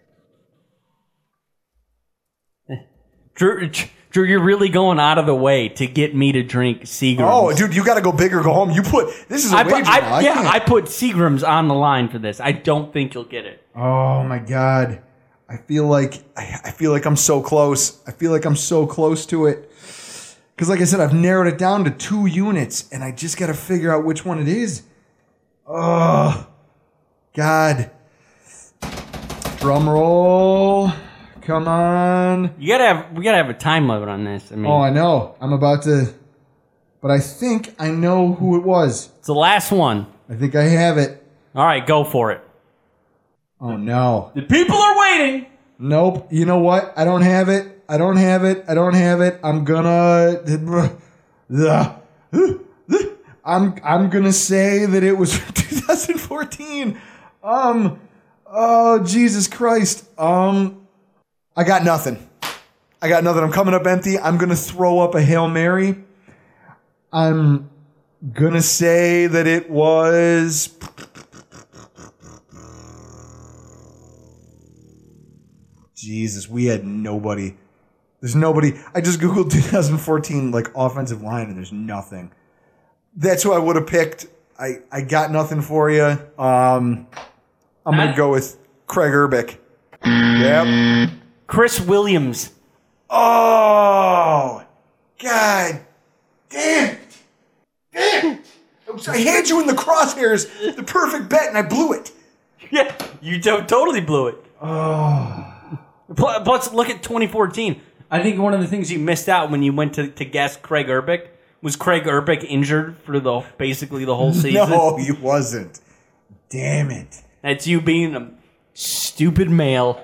Drew, Drew, you're really going out of the way to get me to drink Seagram's. Oh, dude, you got to go big or go home. You put this is a I wager put, I, now. I yeah, can't. I put Seagram's on the line for this. I don't think you'll get it. Oh my god, I feel like I, I feel like I'm so close. I feel like I'm so close to it. Because, like I said, I've narrowed it down to two units, and I just got to figure out which one it is. Oh, God. Drum roll. Come on. You gotta have we gotta have a time limit on this. I mean, Oh, I know. I'm about to, but I think I know who it was. It's the last one. I think I have it. All right, go for it. Oh no. The people are waiting. Nope. You know what? I don't have it. I don't have it. I don't have it. I'm gonna. I'm I'm gonna say that it was twenty fourteen. Um. Oh Jesus Christ. Um. I got nothing. I got nothing. I'm coming up empty. I'm gonna throw up a Hail Mary. I'm gonna say that it was. Jesus, we had nobody. There's nobody. I just Googled twenty fourteen like offensive line and there's nothing. That's who I would have picked. I, I got nothing for you. Um, I'm going to go with Craig Urbick. Yep. Chris Williams. Oh, God damn it. Damn it. I had you in the crosshairs, the perfect bet, and I blew it. Yeah, you to- totally blew it. Oh. Plus, look at twenty fourteen. I think one of the things you missed out when you went to, to guess Craig Urbick was Craig Urbick injured for the basically the whole season. No, he wasn't. Damn it. That's you being a stupid male.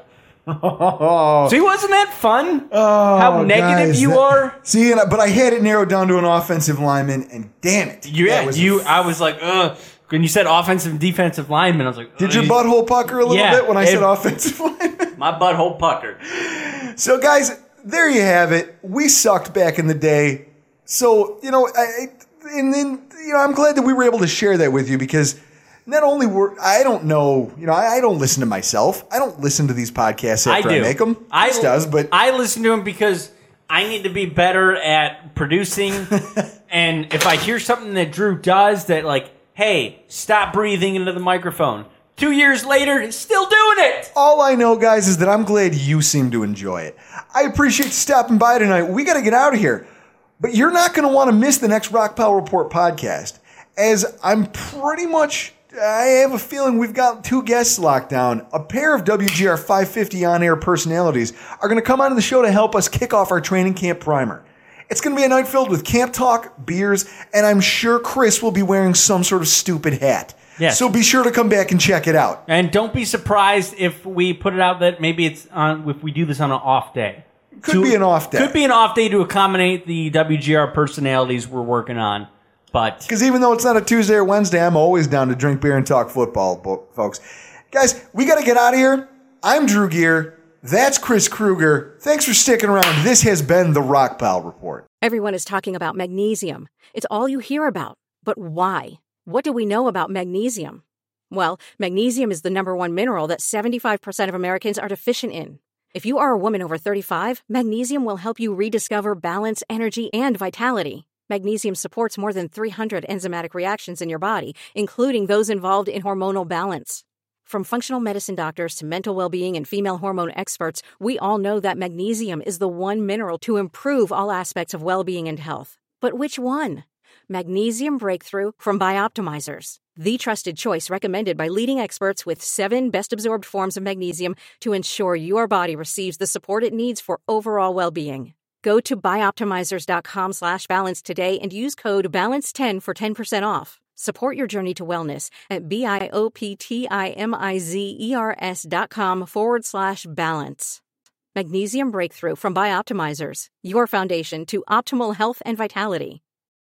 Oh. See, wasn't that fun? Oh, How negative guys, you that- are. See, and I, but I had it narrowed down to an offensive lineman, and damn it. Yeah, that was you. a- I was like, ugh. When you said offensive and defensive lineman, I was like, Did your ugh. butthole pucker a little Yeah, bit when I it- said offensive lineman? My butthole puckered. So, guys, there you have it. We sucked back in the day. So, you know, I, and then, you know, I'm glad that we were able to share that with you because not only were, I don't know, you know, I, I don't listen to myself. I don't listen to these podcasts after I, I do. make them. I Chris does, but I listen to them because I need to be better at producing. And if I hear something that Drew does that, like, hey, stop breathing into the microphone. Two years later, it's still doing it. all I know, guys, is that I'm glad you seem to enjoy it. I appreciate you stopping by tonight. We got to get out of here. But you're not going to want to miss the next Rock Pile Report podcast, as I'm pretty much, I have a feeling we've got two guests locked down. A pair of W G R five fifty on-air personalities are going to come onto the show to help us kick off our training camp primer. It's going to be a night filled with camp talk, beers, and I'm sure Chris will be wearing some sort of stupid hat. Yes. So be sure to come back and check it out. And don't be surprised if we put it out that maybe it's on, if we do this on an off day. Could be an off day. Could be an off day to accommodate the W G R personalities we're working on. But Because even though it's not a Tuesday or Wednesday, I'm always down to drink beer and talk football, bo- folks. Guys, we got to get out of here. I'm Drew Gear. That's Chris Kruger. Thanks for sticking around. This has been the Rock Pile Report. Everyone is talking about magnesium. It's all you hear about. But why? What do we know about magnesium? Well, magnesium is the number one mineral that seventy-five percent of Americans are deficient in. If you are a woman over thirty-five, magnesium will help you rediscover balance, energy, and vitality. Magnesium supports more than three hundred enzymatic reactions in your body, including those involved in hormonal balance. From functional medicine doctors to mental well-being and female hormone experts, we all know that magnesium is the one mineral to improve all aspects of well-being and health. But which one? Magnesium Breakthrough from Bioptimizers, the trusted choice recommended by leading experts with seven best-absorbed forms of magnesium to ensure your body receives the support it needs for overall well-being. Go to bioptimizers.com slash balance today and use code balance ten for ten percent off. Support your journey to wellness at B-I-O-P-T-I-M-I-Z-E-R-S dot com forward slash balance. Magnesium Breakthrough from Bioptimizers, your foundation to optimal health and vitality.